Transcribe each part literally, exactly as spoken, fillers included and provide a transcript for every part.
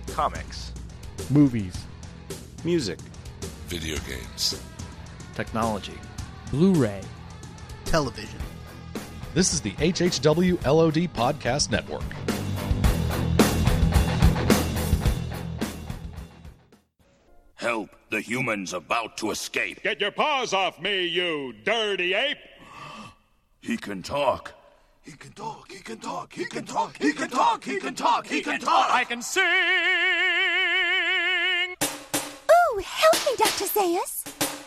Comics. Movies. Music. Video games. Technology. Blu-ray. Television. This is the H H W L O D Podcast Network. Help, the human's about to escape. Get your paws off me, you dirty ape! He can talk. He can talk, he can talk, he can talk, he can talk, he can talk, he can talk! I can sing! Ooh, help me, Doctor Zaius!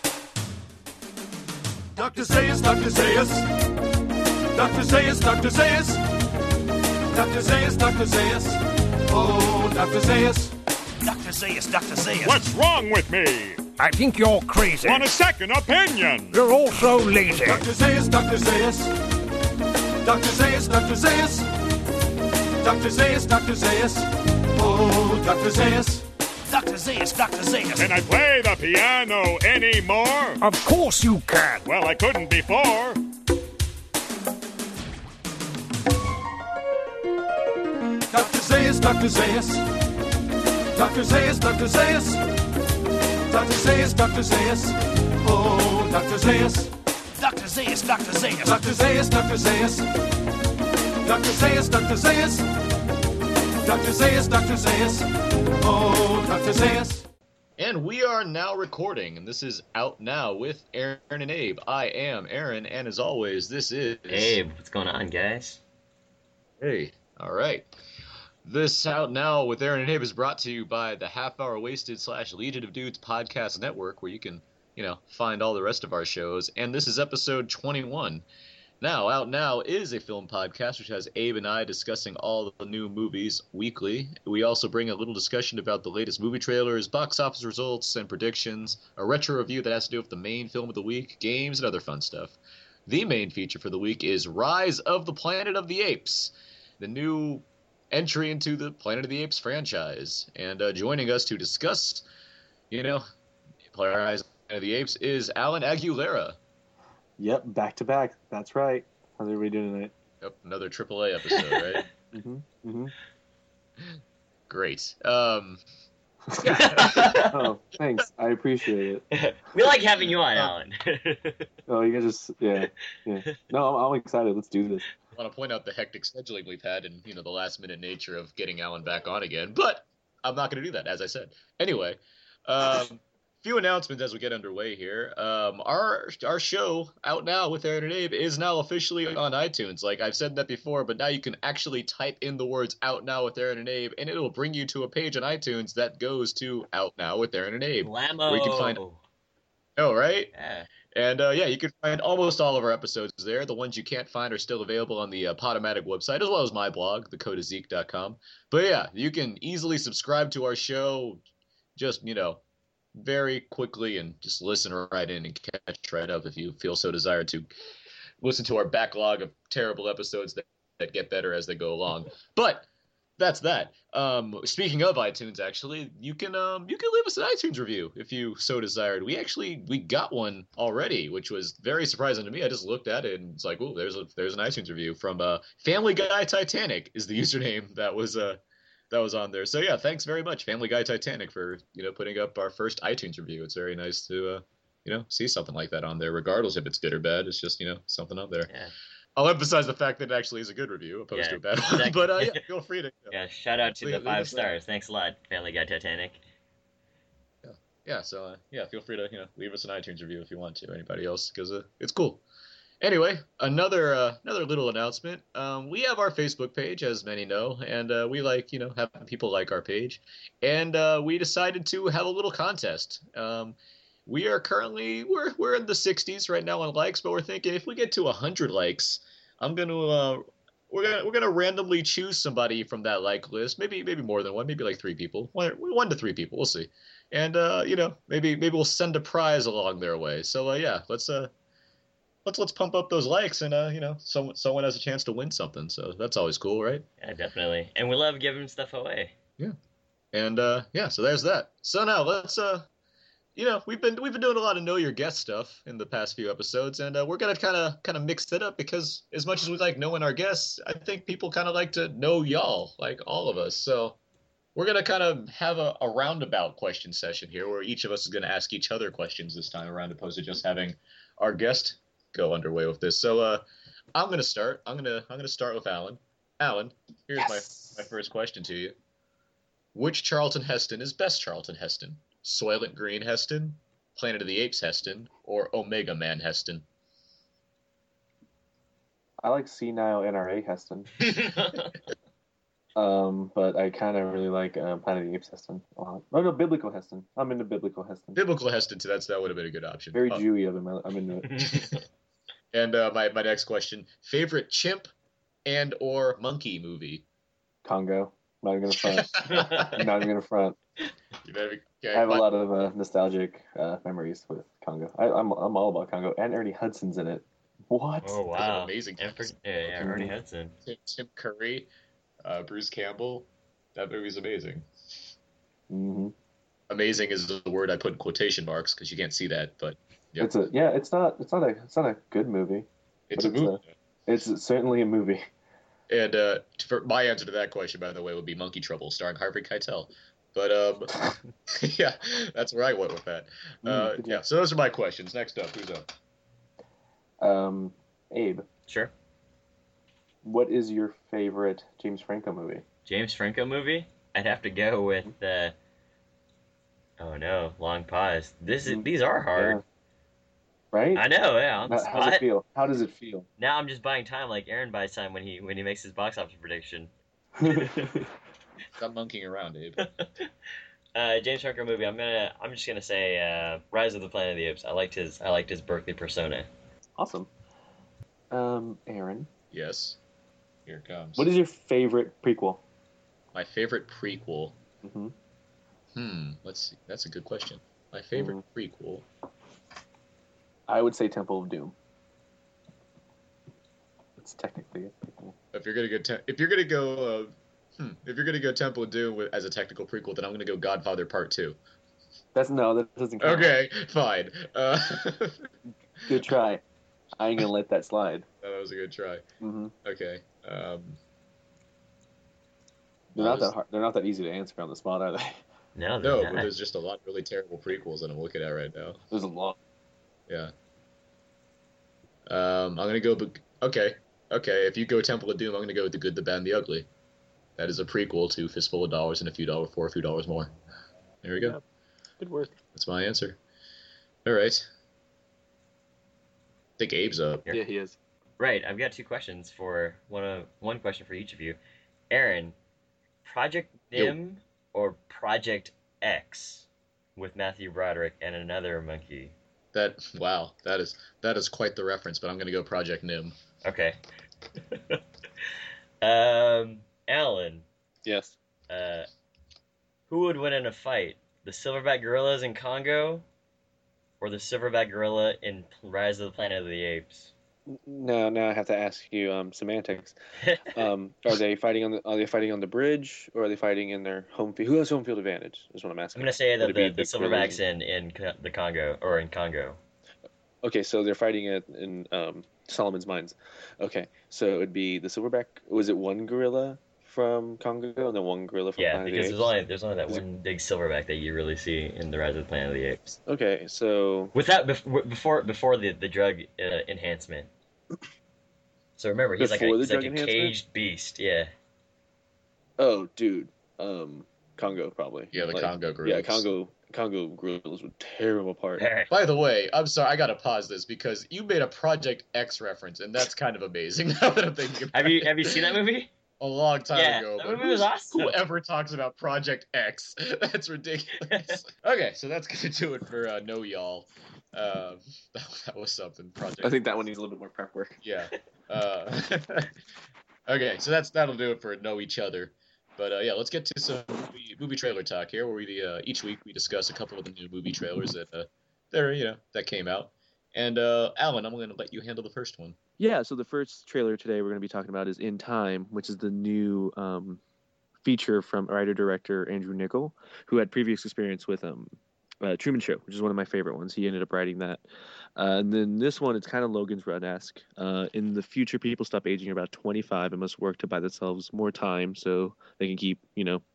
Doctor Zaius, Doctor Zaius! Doctor Zaius, Doctor Zaius! Doctor Zaius, Doctor Zaius! Oh, Doctor Zaius! Doctor Zaius, Doctor Zaius! What's wrong with me? I think you're crazy. Want a second opinion? You're also lazy. Doctor Zaius, Doctor Zaius! Doctor Zaius, Doctor Zaius! Doctor Zaius, Doctor Zaius! Oh, Doctor Zaius! Doctor Zaius, Doctor Zaius! Can I play the piano anymore? Of course you can. Well, I couldn't before. Doctor Zaius, Doctor Zaius! Doctor Zaius, Doctor Zaius! Doctor Zaius, Doctor Zaius! Oh, Doctor Zaius! Doctor Zaius, Doctor Zaius! Doctor Zaius, Doctor Zaius! Doctor Zaius, Doctor Zaius! Doctor Zaius, Doctor Zaius! Oh, Doctor Zaius! And we are now recording, and this is Out Now with Aaron and Abe. I am Aaron, and as always, this is... Abe, what's going on, guys? Hey, alright. This Out Now with Aaron and Abe is brought to you by the Half Hour Wasted slash Legion of Dudes podcast network, where you can, you know, find all the rest of our shows. And this is episode twenty-one. Now, Out Now is a film podcast which has Abe and I discussing all the new movies weekly. We also bring a little discussion about the latest movie trailers, box office results and predictions, a retro review that has to do with the main film of the week, games, and other fun stuff. The main feature for the week is Rise of the Planet of the Apes, the new entry into the Planet of the Apes franchise. And uh, joining us to discuss, you know, Rise of the Apes is Alan Aguilera. Yep, back to back. That's right. How's everybody doing tonight? Yep, another triple A episode, right? mm-hmm. Mm-hmm. Great. Um, oh, thanks. I appreciate it. We like having you on, Alan. Oh, you guys just, yeah. yeah. No, I'm, I'm excited. Let's do this. I want to point out the hectic scheduling we've had and, you know, the last-minute nature of getting Alan back on again. But I'm not going to do that, as I said. Anyway, um... few announcements as we get underway here. Um, our our show, Out Now with Aaron and Abe, is now officially on iTunes. Like, I've said that before, but now you can actually type in the words Out Now with Aaron and Abe, and it'll bring you to a page on iTunes that goes to Out Now with Aaron and Abe. Blammo! Where you can find... Oh, right? Yeah. And, uh, yeah, you can find almost all of our episodes there. The ones you can't find are still available on the uh, Podomatic website, as well as my blog, the code of zeke dot com. But, yeah, you can easily subscribe to our show, just, you know, very quickly, and just listen right in and catch right up if you feel so desired to listen to our backlog of terrible episodes that, that get better as they go along. But that's that. Um, speaking of iTunes, actually, you can um, you can leave us an iTunes review if you so desired. We actually we got one already, which was very surprising to me. I just looked at it and it's like, oh, there's a there's an iTunes review from uh, Family Guy Titanic is the username that was uh that was on there. So yeah, thanks very much, Family Guy Titanic, for, you know, putting up our first iTunes review. It's very nice to, uh, you know, see something like that on there, regardless if it's good or bad. It's just, you know, something up there. Yeah. I'll emphasize the fact that it actually is a good review, opposed yeah, to a bad exactly. one. But uh, yeah, feel free to. You know, yeah, shout out to leave, the five leave stars. Thanks a lot, Family Guy Titanic. Yeah, yeah. So uh, yeah, feel free to, you know, leave us an iTunes review if you want to. Anybody else, because uh, it's cool. Anyway, another uh, another little announcement. Um, we have our Facebook page, as many know, and uh, we like, you know, having people like our page. And uh, we decided to have a little contest. Um, we are currently we're we're in the sixties right now on likes, but we're thinking if we get to one hundred likes, I'm gonna uh, we're gonna we're gonna randomly choose somebody from that like list. Maybe maybe more than one, maybe like three people, one one to three people. We'll see. And uh, you know, maybe maybe we'll send a prize along their way. So uh, yeah, let's uh. Let's let's pump up those likes, and uh, you know, someone someone has a chance to win something. So that's always cool, right? Yeah, definitely. And we love giving stuff away. Yeah. And uh, yeah, so there's that. So now let's uh, you know, we've been we've been doing a lot of know your guest stuff in the past few episodes, and uh, we're gonna kind of kind of mix it up because as much as we like knowing our guests, I think people kind of like to know y'all, like all of us. So we're gonna kind of have a, a roundabout question session here, where each of us is gonna ask each other questions this time around, opposed to just having our guest go underway with this. So, uh, I'm gonna start. I'm gonna I'm gonna start with Alan. Alan, here's Yes. my my first question to you. Which Charlton Heston is best Charlton Heston? Soylent Green Heston, Planet of the Apes Heston, or Omega Man Heston? I like senile N R A Heston. Um, but I kind of really like uh, Planet of the Apes Heston a lot. No, no, Biblical Heston. I'm into Biblical Heston. Biblical Heston, too. That's, that would have been a good option. Very Uh, Jewy of him. I- I'm into it. And uh, my, my next question. Favorite chimp and or monkey movie? Congo. Not even gonna front. Not even gonna front. You better be, okay, I have my- a lot of uh, nostalgic uh, memories with Congo. I, I'm I'm all about Congo, and Ernie Hudson's in it. What? Oh wow! amazing And for, cast. yeah, yeah, Ernie Hudson. Tim, Tim Curry, uh, Bruce Campbell. That movie's amazing. Mm-hmm. Amazing is the word I put in quotation marks because you can't see that, but yep. It's a yeah. It's not. It's not a. It's not a good movie. it's but a movie. It's certainly a movie. And uh, for my answer to that question, by the way, would be Monkey Trouble, starring Harvey Keitel. But um, yeah, that's where I went with that. Uh, Mm, good yeah, job. so those are my questions. Next up, who's up? Um, Abe, Sure. what is your favorite James Franco movie? James Franco movie? I'd have to go with. Uh... Oh no! Long pause. This is. Mm, These are hard. Yeah. Right? I know. Yeah. On the How, how does spot. it feel? How does it feel? Now I'm just buying time, like Aaron buys time when he when he makes his box office prediction. Stop monkeying around, Abe. uh, James Franco movie. I'm gonna. I'm just gonna say uh, Rise of the Planet of the Apes. I liked his. I liked his Berkeley persona. Awesome. Um, Aaron, Yes. Here it comes. what is your favorite prequel? my favorite prequel? Mm-hmm. Hmm. Let's see. That's a good question. My favorite Mm. prequel. I would say Temple of Doom. It's technically a prequel. If you're gonna go, te- if you're gonna go, uh, hmm, if you're gonna go Temple of Doom with, as a technical prequel, then I'm gonna go Godfather Part Two. That's no, that doesn't count. Okay, fine. Uh, Good try. I ain't gonna let that slide. that was a good try. Mm-hmm. Okay. Um, They're I not was- that hard. They're not that easy to answer on the spot, are they? No, no, they're but not. there's just a lot of really terrible prequels that I'm looking at right now. There's a lot. Yeah. Um, I'm gonna go. Be- okay, okay. If you go Temple of Doom, I'm gonna go with The Good, the Bad, and the Ugly. That is a prequel to Fistful of Dollars and a few dollars for a few dollars more. There we go. Yeah. Good work. That's my answer. All right. I think Abe's up. Here. Yeah, he is. Right. I've got two questions for one of one question for each of you. Aaron, Project Yo. Nim or Project X with Matthew Broderick and another monkey? That wow, that is that is quite the reference. But I'm gonna go Project Nim. Okay. um, Alan, Yes. uh, who would win in a fight? The silverback gorillas in Congo, or the silverback gorilla in Rise of the Planet of the Apes? No, now I have to ask you um, semantics. Um, are they fighting on the Are they fighting on the bridge, or are they fighting in their home field? Who has home field advantage? Is what I'm I'm asking. gonna say Would that it be the, the the gorillas? silverbacks in in Co- the Congo or in Congo. Okay, so they're fighting it in um, Solomon's Mines. Okay, so it would be the silverback. Was it one gorilla from Congo and then one gorilla from Yeah, Planet of the because Apes? there's only there's only that Is it- one big silverback that you really see in the Rise of the Planet of the Apes. Okay, so Without bef- before before the the drug uh, enhancement. So remember, he's like a, Before the he's like a drug enhancement? caged beast. Yeah. oh, dude, um, Congo probably. Yeah, the Like, Congo gorillas. Yeah, Congo Congo gorillas would tear him apart. By the way, I'm sorry, I gotta pause this because you made a Project X reference, and that's kind of amazing. Now that I'm thinking about Have you it. have you seen that movie? A long time Yeah, ago. that but movie was who's- awesome. Whoever talks about Project X, that's ridiculous. Okay, so that's gonna do it for uh, No Y'all. Um, that, that was something. Project. I think that one needs a little bit more prep work. Yeah. Uh, okay, so that's that'll do it for Know Each Other. But uh, yeah, let's get to some movie, movie trailer talk here, where we uh, each week we discuss a couple of the new movie trailers that uh, that are, you know that came out. And uh, Alan, I'm going to let you handle the first one. Yeah, so the first trailer today we're going to be talking about is In Time, which is the new um, feature from writer-director Andrew Niccol, who had previous experience with um, uh, Truman Show, which is one of my favorite ones. He ended up writing that. Uh, and then this one, it's kind of Logan's Run-esque. Uh, in the future, people stop aging about twenty-five and must work to buy themselves more time so they can keep, you know,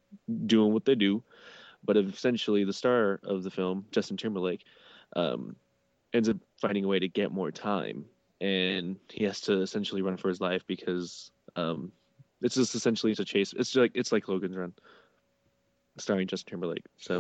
doing what they do. But essentially, the star of the film, Justin Timberlake, um, ends up finding a way to get more time, and he has to essentially run for his life because um, it's just essentially to chase. It's like it's like Logan's Run, starring Justin Timberlake. So,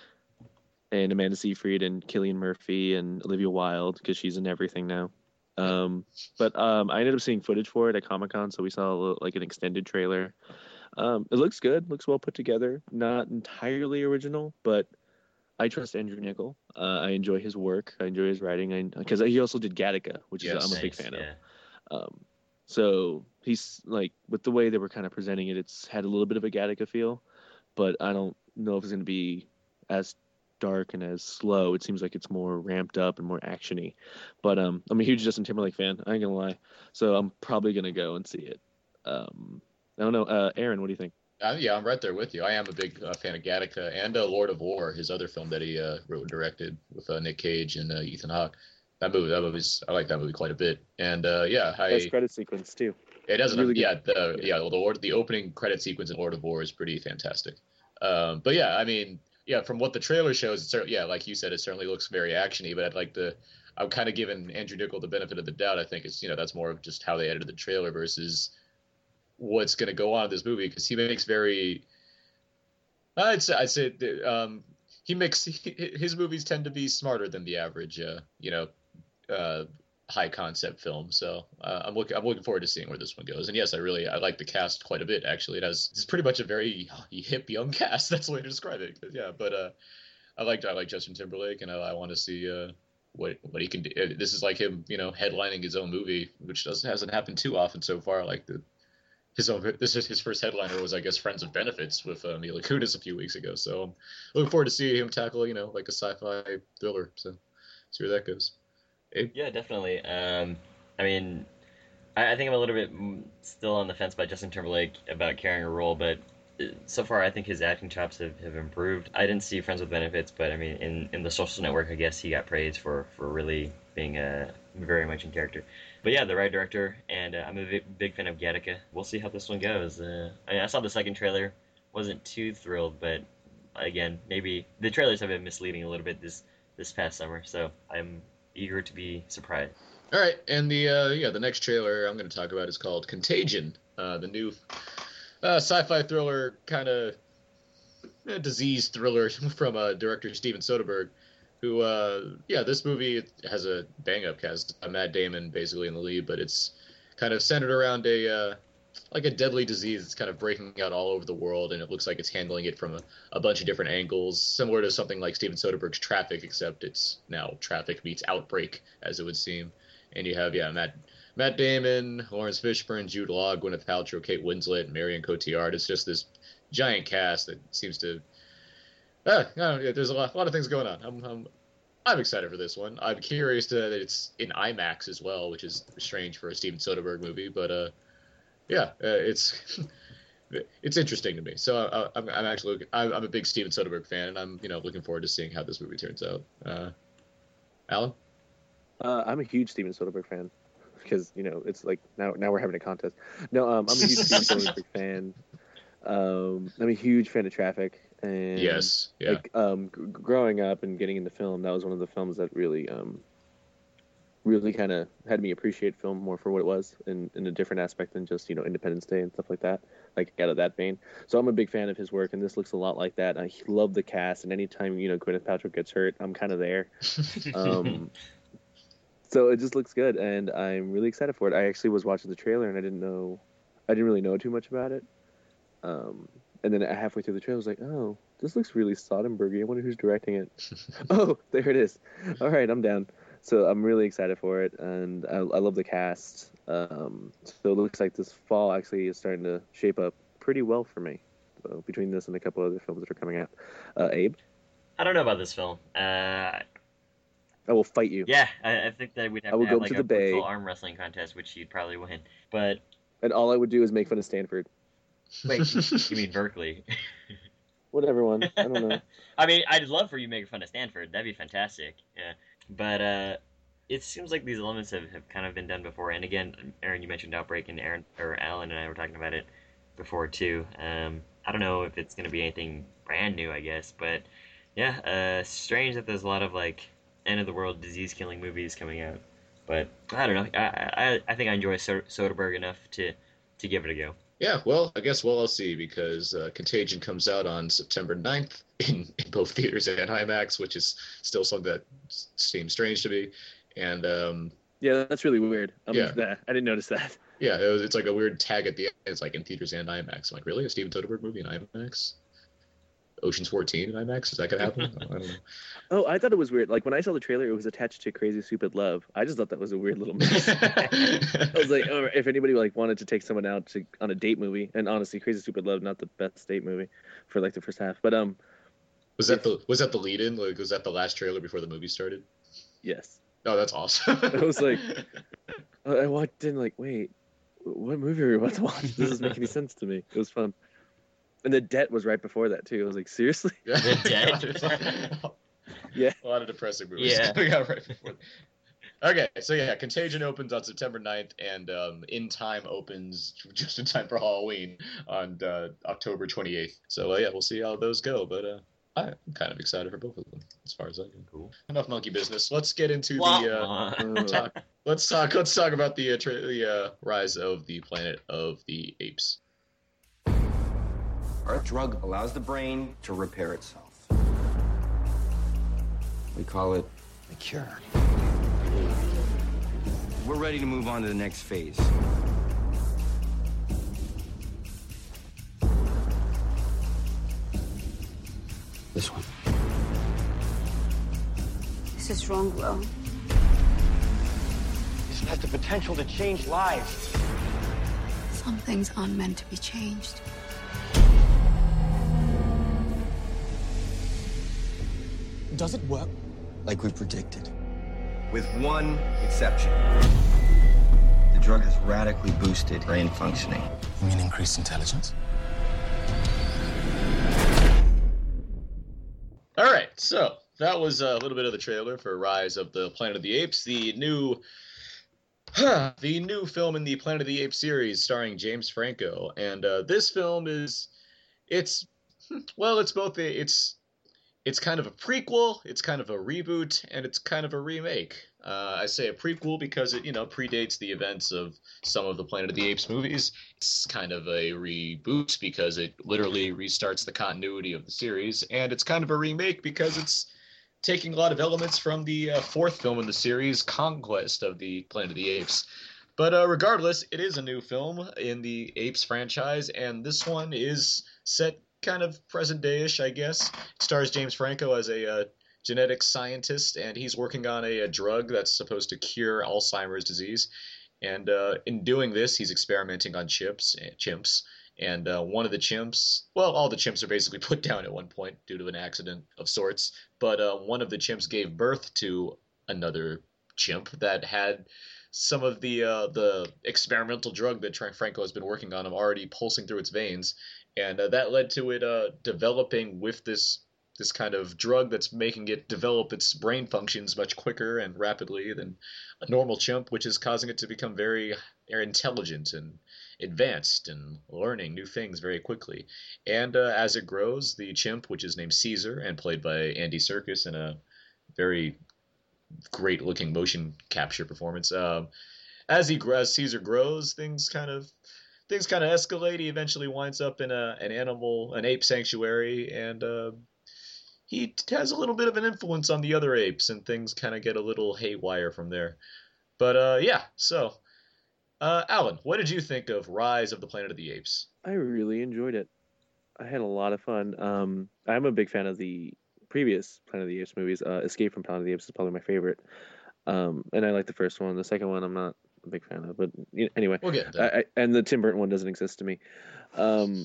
and Amanda Seyfried and Cillian Murphy and Olivia Wilde because she's in everything now. Um, but um, I ended up seeing footage for it at Comic-Con, so we saw a little, like an extended trailer. Um, it looks good, looks well put together. Not entirely original, but I trust Andrew Niccol. Uh, I enjoy his work. I enjoy his writing, because he also did Gattaca, which yes, is I'm a big nice, fan yeah. of. Um, so he's like, with the way they were kind of presenting it, it's had a little bit of a Gattaca feel, but I don't know if it's going to be as dark and as slow. It seems like it's more ramped up and more actiony. But um, I'm a huge Justin Timberlake fan. I ain't gonna lie. So I'm probably gonna go and see it. Um, I don't know, uh, Aaron, what do you think? Uh, yeah, I'm right there with you. I am a big uh, fan of Gattaca and uh, Lord of War, his other film that he uh, wrote and directed with uh, Nick Cage and uh, Ethan Hawke. That movie, that movie's, I like that movie quite a bit. And uh, yeah, I. Nice credit sequence too. It doesn't. Really yeah, good. the yeah, the Lord, the opening credit sequence in Lord of War is pretty fantastic. Um, but yeah, I mean, yeah, from what the trailer shows, it's, yeah, like you said, it certainly looks very actiony. But I'd like the, I'm kind of giving Andrew Niccol the benefit of the doubt. I think it's, you know, that's more of just how they edited the trailer versus what's going to go on in this movie, because he makes very. I'd say I'd say um, he makes his movies tend to be smarter than the average, uh, you know, uh, high concept film. So uh, I'm looking I'm looking forward to seeing where this one goes. And yes, I really I like the cast quite a bit. Actually, it has it's pretty much a very hip young cast. That's the way to describe it. Yeah, but uh, I like I like Justin Timberlake, and I, I want to see uh, what what he can do. This is like him, you know, headlining his own movie, which doesn't hasn't happened too often so far. Like the. His own, this is his first headliner was, I guess, Friends with Benefits with uh, Mila Kunis a few weeks ago. So I'm looking forward to seeing him tackle, you know, like a sci-fi thriller. So see where that goes. Abe? Yeah, definitely. Um, I mean, I, I think I'm a little bit still on the fence by Justin Timberlake about carrying a role, but so far I think his acting chops have, have improved. I didn't see Friends with Benefits, but I mean, in, in The Social Network, I guess he got praised for, for really being a very much in character. But yeah, the right director, and uh, I'm a big, big fan of Gattaca. We'll see how this one goes. Uh, I mean, I saw the second trailer, wasn't too thrilled, but again, maybe the trailers have been misleading a little bit this this past summer, so I'm eager to be surprised. All right, and the uh, yeah the next trailer I'm going to talk about is called Contagion, uh, the new uh, sci-fi thriller kind of uh, disease thriller from uh, director Steven Soderbergh. Who, uh, yeah, this movie has a bang-up cast. Uh, Matt Damon basically in the lead, but it's kind of centered around a, uh, like a deadly disease that's kind of breaking out all over the world, and it looks like it's handling it from a, a bunch of different angles, similar to something like Steven Soderbergh's Traffic, except it's now Traffic meets Outbreak, as it would seem. And you have, yeah, Matt Matt Damon, Lawrence Fishburne, Jude Law, Gwyneth Paltrow, Kate Winslet, Marion Cotillard. It's just this giant cast that seems to... Ah, no, yeah, there's a lot, a lot of things going on. I'm, I'm, I'm excited for this one. I'm curious to, that it's in IMAX as well, which is strange for a Steven Soderbergh movie. But uh, yeah, uh, it's it's interesting to me. So I, I'm, I'm actually looking, I'm, I'm a big Steven Soderbergh fan, and I'm you know looking forward to seeing how this movie turns out. Uh, Alan, uh, I'm a huge Steven Soderbergh fan because you know it's like now now we're having a contest. No, um, I'm a huge Steven Soderbergh fan. Um, I'm a huge fan of Traffic. And yes, yeah. Like um, g- growing up and getting into film, that was one of the films that really, um, really kind of had me appreciate film more for what it was, in, in a different aspect than just you know Independence Day and stuff like that. Like out of that vein, so I'm a big fan of his work, and this looks a lot like that. I love the cast, and anytime you know Gwyneth Paltrow gets hurt, I'm kind of there. um, so it just looks good, and I'm really excited for it. I actually was watching the trailer, and I didn't know, I didn't really know too much about it. Um, And then halfway through the trailer, I was like, oh, this looks really Soderberghy. I wonder who's directing it. Oh, there it is. All right, I'm down. So I'm really excited for it, and I, I love the cast. Um, so it looks like this fall actually is starting to shape up pretty well for me, so between this and a couple other films that are coming out. Uh, Abe? I don't know about this film. Uh, I will fight you. Yeah, I, I think that we'd have I will to have go like to a the Bay. full arm wrestling contest, which you'd probably win. But And all I would do is make fun of Stanford. wait, you mean Berkeley? Whatever one. I don't know. I mean, I'd love for you to make fun of Stanford. That'd be fantastic. Yeah, but uh, it seems like these elements have, have kind of been done before. And again, Aaron, you mentioned Outbreak, and Aaron or Alan and I were talking about it before too. Um, I don't know if it's going to be anything brand new, I guess. But yeah, uh, strange that there's a lot of like end of the world disease killing movies coming out. But I don't know. I I, I think I enjoy Soderbergh enough to to give it a go. Yeah, well, I guess we'll all see because uh, Contagion comes out on September ninth in, in both theaters and IMAX, which is still something that seems strange to me. And um, yeah, that's really weird. Um, yeah, that. I didn't notice that. Yeah, it was, it's like a weird tag at the end. It's like in theaters and IMAX. I'm like, really? A Steven Soderbergh movie in IMAX? Ocean's fourteen in IMAX? Is that going to happen? I don't know. Oh, I thought it was weird. Like, when I saw the trailer, it was attached to Crazy Stupid Love. I just thought that was a weird little mix. I was like, oh, if anybody like wanted to take someone out to on a date movie, and honestly, Crazy Stupid Love, not the best date movie for like the first half. But um, was that the was that the lead-in? Like, was that the last trailer before the movie started? Yes. Oh, that's awesome. I was like, I walked in like, wait, what movie are we about to watch? This doesn't make any sense to me. It was fun. And The Debt was right before that, too. I was like, seriously? The Debt? Yeah. A lot of depressing movies yeah. coming out right before. Okay, so yeah, Contagion opens on September ninth, and um, In Time opens just in time for Halloween on uh, October twenty-eighth. So uh, yeah, we'll see how those go, but uh, I'm kind of excited for both of them, as far as I can. Cool. Enough monkey business. Let's get into the uh, talk. Let's talk. Let's talk about the uh, tra- the uh, rise of the Planet of the Apes. Our drug allows the brain to repair itself. We call it a cure. We're ready to move on to the next phase. This one. This is wrong, Will. This has the potential to change lives. Some things aren't meant to be changed. Does it work? Like we predicted. With one exception. The drug has radically boosted brain functioning. You mean increased intelligence? All right, so that was a little bit of the trailer for Rise of the Planet of the Apes, the new the new film in the Planet of the Apes series starring James Franco. And uh, this film is, it's, well, it's both a, it's, It's kind of a prequel, it's kind of a reboot, and it's kind of a remake. Uh, I say a prequel because it, you know, predates the events of some of the Planet of the Apes movies. It's kind of a reboot because it literally restarts the continuity of the series. And it's kind of a remake because it's taking a lot of elements from the uh, fourth film in the series, Conquest of the Planet of the Apes. But uh, regardless, it is a new film in the Apes franchise, and this one is set kind of present day-ish, I guess. It stars James Franco as a uh, genetic scientist, and he's working on a, a drug that's supposed to cure Alzheimer's disease. And uh, in doing this, he's experimenting on chips, chimps. And uh, one of the chimps, well, all the chimps are basically put down at one point due to an accident of sorts. But uh, one of the chimps gave birth to another chimp that had some of the uh, the experimental drug that Franco has been working on already pulsing through its veins. And uh, that led to it uh, developing with this this kind of drug that's making it develop its brain functions much quicker and rapidly than a normal chimp, which is causing it to become very intelligent and advanced and learning new things very quickly. And uh, as it grows, the chimp, which is named Caesar and played by Andy Serkis in a very great-looking motion capture performance, um, as he as Caesar grows, things kind of Things kind of escalate. He eventually winds up in a an animal, an ape sanctuary, and uh, he has a little bit of an influence on the other apes, and things kind of get a little haywire from there. But uh, yeah, so uh, Alan, what did you think of Rise of the Planet of the Apes? I really enjoyed it. I had a lot of fun. Um, I'm a big fan of the previous Planet of the Apes movies. Uh, Escape from Planet of the Apes is probably my favorite, um, and I like the first one. The second one, I'm not a big fan of, but anyway, we'll get I, I, and the Tim Burton one doesn't exist to me. Um,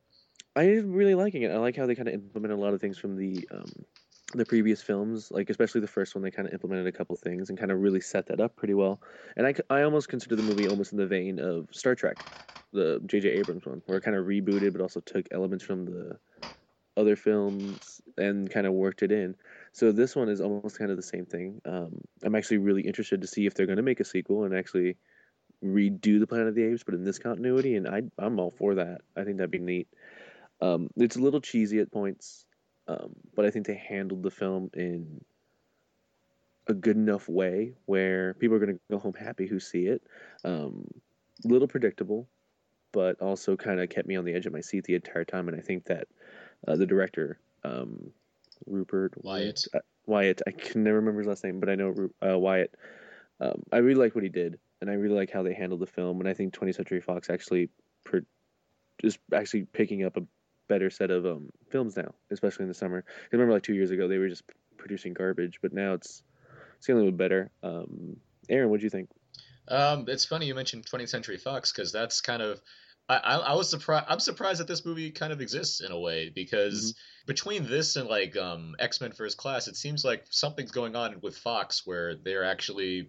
I'm really liking it. I like how they kind of implemented a lot of things from the um, the previous films, like especially the first one. They kind of implemented a couple things and kind of really set that up pretty well. And I, I almost consider the movie almost in the vein of Star Trek, the J J Abrams one, where it kind of rebooted but also took elements from the other films and kind of worked it in. So this one is almost kind of the same thing. Um, I'm actually really interested to see if they're going to make a sequel and actually redo the Planet of the Apes, but in this continuity, and I, I'm all for that. I think that'd be neat. Um, it's a little cheesy at points, um, but I think they handled the film in a good enough way where people are going to go home happy who see it. Um, a little predictable, but also kind of kept me on the edge of my seat the entire time. And I think that uh, the director, um, Rupert Wyatt, uh, Wyatt, I can never remember his last name, but I know uh, Wyatt. Um, I really like what he did, and I really like how they handled the film. And I think twentieth Century Fox actually per- is actually picking up a better set of um, films now, especially in the summer. I remember like two years ago they were just producing garbage, but now it's it's getting a little bit better. Um, Aaron, what do you think? Um, it's funny you mentioned twentieth Century Fox because that's kind of I, I, I was surprised. I'm surprised that this movie kind of exists in a way because mm-hmm. between this and like um, X-Men First Class, it seems like something's going on with Fox where they're actually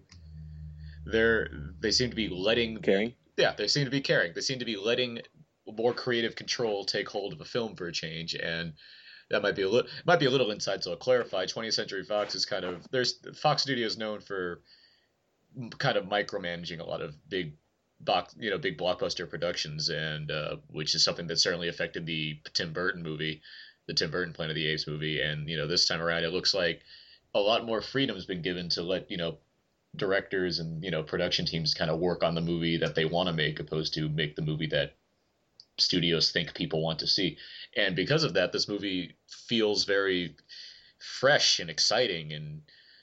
they're they seem to be letting caring. Yeah, they seem to be caring. They seem to be letting more creative control take hold of a film for a change, and that might be a little might be a little inside. So I'll clarify. twentieth Century Fox is kind of there's Fox Studios known for kind of micromanaging a lot of big box, you know, big blockbuster productions, and uh, which is something that certainly affected the Tim Burton movie, the Tim Burton Planet of the Apes movie. And you know, this time around, it looks like a lot more freedom's been given to let you know directors and you know production teams kind of work on the movie that they want to make, opposed to make the movie that studios think people want to see. And because of that, this movie feels very fresh and exciting, and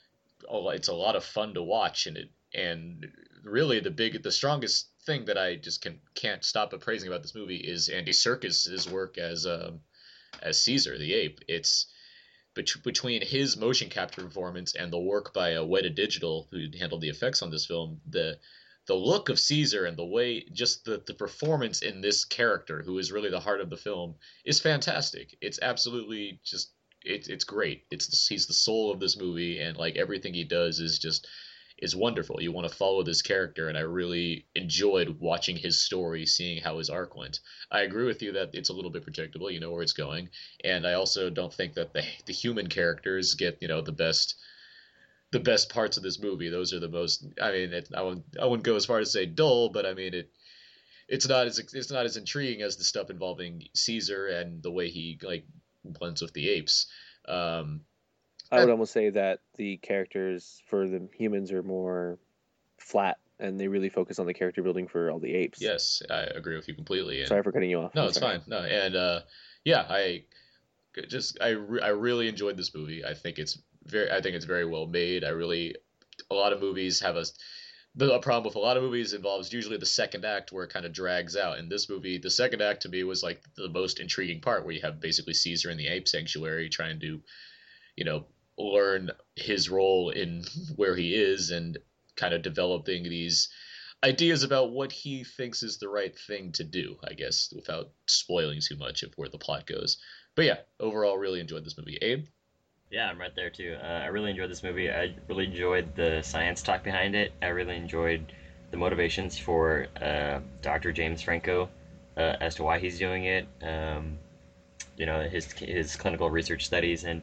oh, it's a lot of fun to watch. And it and really the big the strongest thing that I just can can't stop praising about this movie is Andy Serkis's work as um as Caesar the ape. It's bet- between his motion capture performance and the work by uh, Weta Digital, who handled the effects on this film, the the look of Caesar and the way just the, the performance in this character, who is really the heart of the film, is fantastic. It's absolutely just it's it's great. It's he's the soul of this movie, and like everything he does is just is wonderful. You want to follow this character, and I really enjoyed watching his story, seeing how his arc went. I agree with you that it's a little bit predictable. You know where it's going, and I also don't think that the the human characters get you know the best the best parts of this movie. Those are the most. I mean, it, I wouldn't I wouldn't go as far as to say dull, but I mean it. It's not as it's not as intriguing as the stuff involving Caesar and the way he like blends with the apes. Um, I would almost say that the characters for the humans are more flat, and they really focus on the character building for all the apes. Yes, I agree with you completely. And, sorry for cutting you off. No, I'm it's sorry. fine. No, and uh, yeah, I just I, re- I really enjoyed this movie. I think it's very I think it's very well made. I really a lot of movies have a the problem with a lot of movies involves usually the second act where it kind of drags out. In this movie, the second act to me was like the most intriguing part, where you have basically Caesar in the ape sanctuary trying to, you know, learn his role in where he is and kind of developing these ideas about what he thinks is the right thing to do, I guess, without spoiling too much of where the plot goes. But yeah, overall, really enjoyed this movie. Abe? Yeah, I'm right there too. Uh, I really enjoyed this movie. I really enjoyed the science talk behind it. I really enjoyed the motivations for uh, Doctor James Franco uh, as to why he's doing it. Um, you know, his his clinical research studies, and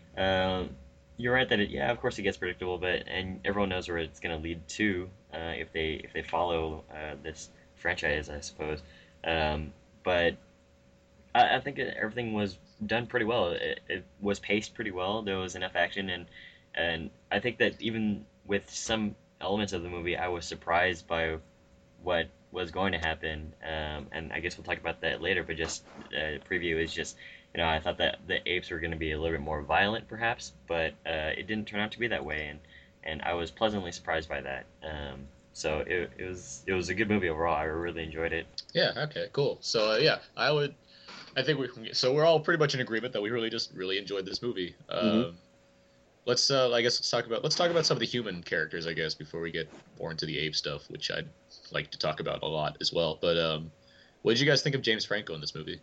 um, you're right that it, yeah, of course it gets predictable, but and everyone knows where it's going to lead to uh, if they if they follow uh, this franchise, I suppose. Um, but I, I think everything was done pretty well. It, it was paced pretty well. There was enough action, and and I think that even with some elements of the movie, I was surprised by what was going to happen. Um, and I guess we'll talk about that later. But just uh, preview is just. You know, I thought that the apes were going to be a little bit more violent, perhaps, but uh, it didn't turn out to be that way, and, and I was pleasantly surprised by that. Um, so it, it was it was a good movie overall. I really enjoyed it. Yeah. Okay. Cool. So uh, yeah, I would. I think we. So we're all pretty much in agreement that we really just really enjoyed this movie. Mm-hmm. Um, let's. Uh, I guess let's talk about let's talk about some of the human characters. I guess before we get more into the ape stuff, which I'd like to talk about a lot as well. But um, what did you guys think of James Franco in this movie?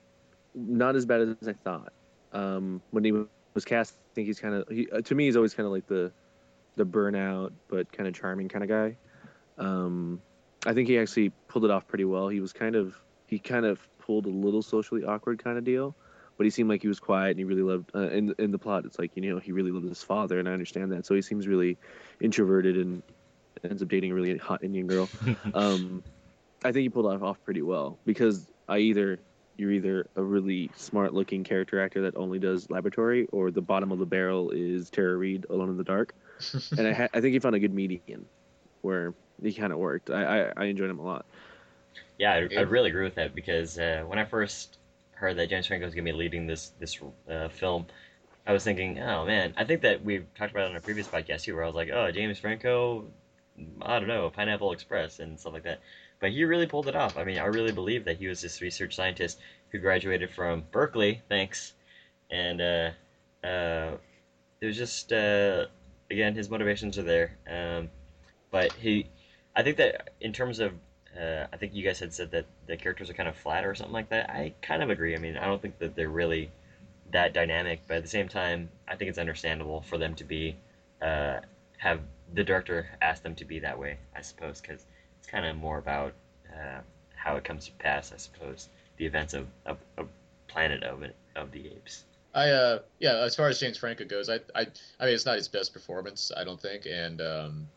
Not as bad as I thought. Um, when he was cast, I think he's kind of he, uh, to me he's always kind of like the the burnout but kind of charming kind of guy. Um, I think he actually pulled it off pretty well. He was kind of he kind of pulled a little socially awkward kind of deal, but he seemed like he was quiet and he really loved. Uh, in in the plot, it's like you know he really loved his father, and I understand that. So he seems really introverted and ends up dating a really hot Indian girl. um, I think he pulled it off pretty well because I either you're either a really smart-looking character actor that only does laboratory, or the bottom of the barrel is Tara Reid, Alone in the Dark. And I, ha- I think he found a good median where he kind of worked. I, I, I enjoyed him a lot. Yeah, I, I really agree with that because uh, when I first heard that James Franco was going to be leading this this uh, film, I was thinking, oh man, I think that we've talked about it on a previous podcast too, where I was like, oh, James Franco, I don't know, Pineapple Express and stuff like that. But he really pulled it off. I mean, I really believe that he was this research scientist who graduated from Berkeley, thanks, and uh, uh, it was just, uh, again, his motivations are there. Um, but he, I think that in terms of, uh, I think you guys had said that the characters are kind of flat or something like that. I kind of agree. I mean, I don't think that they're really that dynamic, but at the same time, I think it's understandable for them to be, uh, have the director ask them to be that way, I suppose, because it's kind of more about uh, how it comes to pass, I suppose, the events of, of, of Planet of of the Apes. I uh yeah, as far as James Franco goes, I I I mean it's not his best performance, I don't think, and um,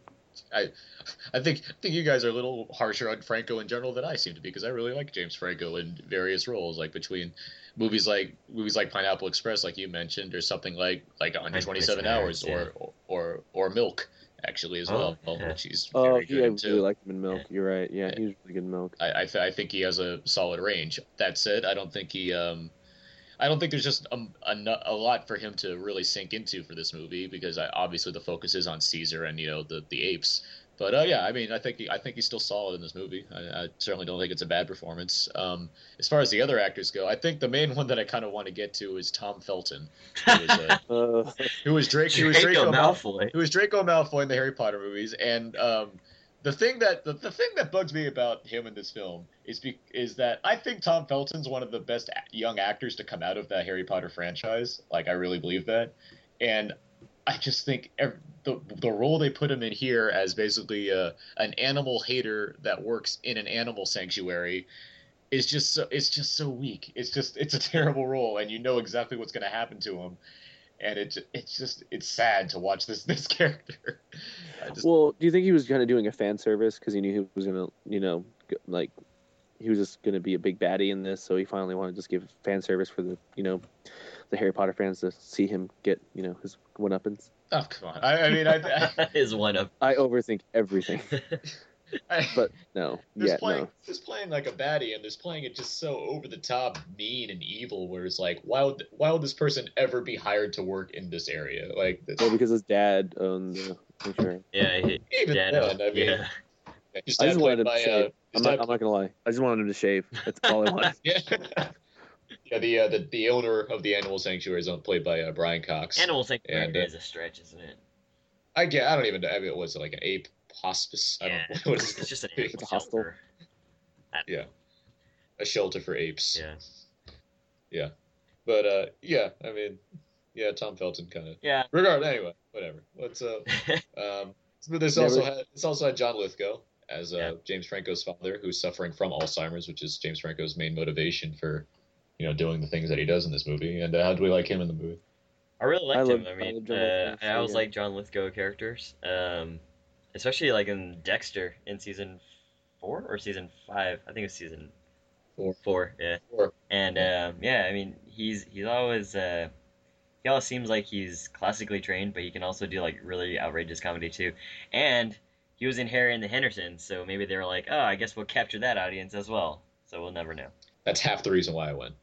I I think I think you guys are a little harsher on Franco in general than I seem to be, because I really like James Franco in various roles, like between movies like movies like Pineapple Express, like you mentioned, or something like like one hundred twenty-seven Hours, yeah. or, or or or Milk, actually, as well. Oh, yeah. She's Oh, very yeah, I good really too. like him in Milk. You're right. Yeah, he's really good in Milk. I I, th- I think he has a solid range. That said, I don't think he um. I don't think there's just a, a, a lot for him to really sink into for this movie, because I, obviously the focus is on Caesar and, you know, the, the apes. But uh, yeah, I mean, I think he, I think he's still solid in this movie. I, I certainly don't think it's a bad performance. Um, as far as the other actors go, I think the main one that I kind of want to get to is Tom Felton, who was, uh, Uh, who was Drake, who was Draco Draco Mal- Malfoy. who was Draco Malfoy in the Harry Potter movies, and um, the thing that the, the thing that bugs me about him in this film is be, is that I think Tom Felton's one of the best a- young actors to come out of the Harry Potter franchise. Like, I really believe that, and I just think every, the the role they put him in here as basically a, an animal hater that works in an animal sanctuary is just so it's just so weak. It's just it's a terrible role, and you know exactly what's going to happen to him. And it, it's just, it's sad to watch this this character. I just, well, do you think he was kind of doing a fan service because he knew he was going to, you know, g- like, he was just going to be a big baddie in this, so he finally wanted to just give fan service for the, you know, the Harry Potter fans to see him get, you know, his one-uppins? oh, come on. I, I mean, I, I, Is one of I overthink everything. I But no, There's yeah, playing, no. there's playing like a baddie, and there's playing it just so over the top, mean and evil. Where it's like, why would why would this person ever be hired to work in this area? Like, that's, Well, because his dad owned the sanctuary. yeah, he, even yeah, then, no, I mean, yeah. his I dad just played wanted him by, to shave. uh, I'm his not, dad I'm not gonna lie. I just wanted him to shave. That's all I wanted. yeah, yeah. The, uh, the the owner of the animal sanctuary is played by uh, Brian Cox. Animal Sanctuary And, uh, is a stretch, isn't it? I get. I don't even know. I mean, was it like an ape hospice? I Yeah, don't know. What is it's just an it? animal a hostel. shelter. Yeah, a shelter for apes. Yeah, Yeah, but uh, yeah. I mean, yeah. Tom Felton kind of. yeah. Regardless, anyway, whatever. Let's uh, um, but this Never- also had this also had John Lithgow as uh, Yeah. James Franco's father, who's suffering from Alzheimer's, which is James Franco's main motivation for, you know, doing the things that he does in this movie. And uh, how do we like him in the movie? I really liked I him. love- I I mean, love John uh, Lithgow, I so, always yeah. like John Lithgow characters, um, especially like in Dexter in season four or season five. I think it's season Four. four. Yeah, Four. and um, yeah, I mean, he's he's always uh, he always seems like he's classically trained, but he can also do like really outrageous comedy too. And he was in Harry and the Hendersons, so maybe they were like, oh, I guess we'll capture that audience as well. So we'll never know. That's half the reason why I went.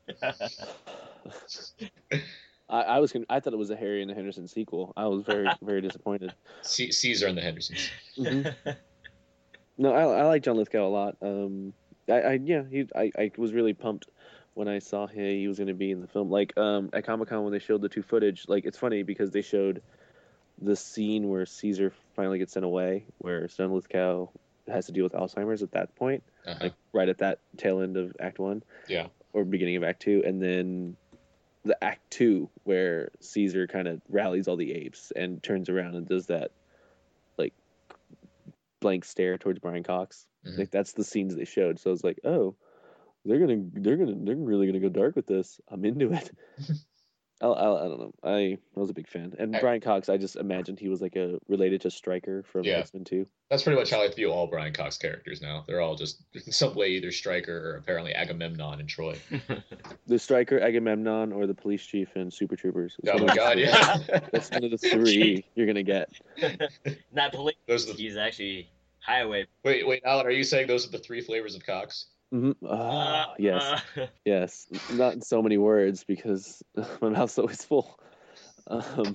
I, I was. con- I thought it was a Harry and the Henderson sequel. I was very, very disappointed. C- Caesar and the Hendersons. Mhm. No, I, I like John Lithgow a lot. Um, I, I yeah, he, I, I was really pumped when I saw he, he was going to be in the film. Like um, at Comic Con when they showed the two footage, like it's funny because they showed the scene where Caesar finally gets sent away, where John Lithgow has to deal with Alzheimer's at that point, Uh-huh. like right at that tail end of Act One, Yeah. or beginning of Act Two, and then the Act Two where Caesar kind of rallies all the apes and turns around and does that like blank stare towards Brian Cox. Mhm. Like that's the scenes they showed. So I was like, oh, they're gonna, they're gonna, they're really gonna go dark with this. I'm into it. I, I, I don't know. I, I was a big fan, and I, Brian Cox. I just imagined he was like a related to Stryker from yeah. X-Men two. That's pretty much how I view all Brian Cox characters now. They're all just in some way either Stryker or apparently Agamemnon in Troy. The Stryker, Agamemnon, or the police chief in Super Troopers. Oh my god, yeah. That's one of the three you're gonna get. Not police. Those are the... He's actually highway. Wait, wait, Alan, are you saying those are the three flavors of Cox? Mm-hmm. Uh, Uh, yes, uh. yes. Not in so many words because my mouth's always full. Um,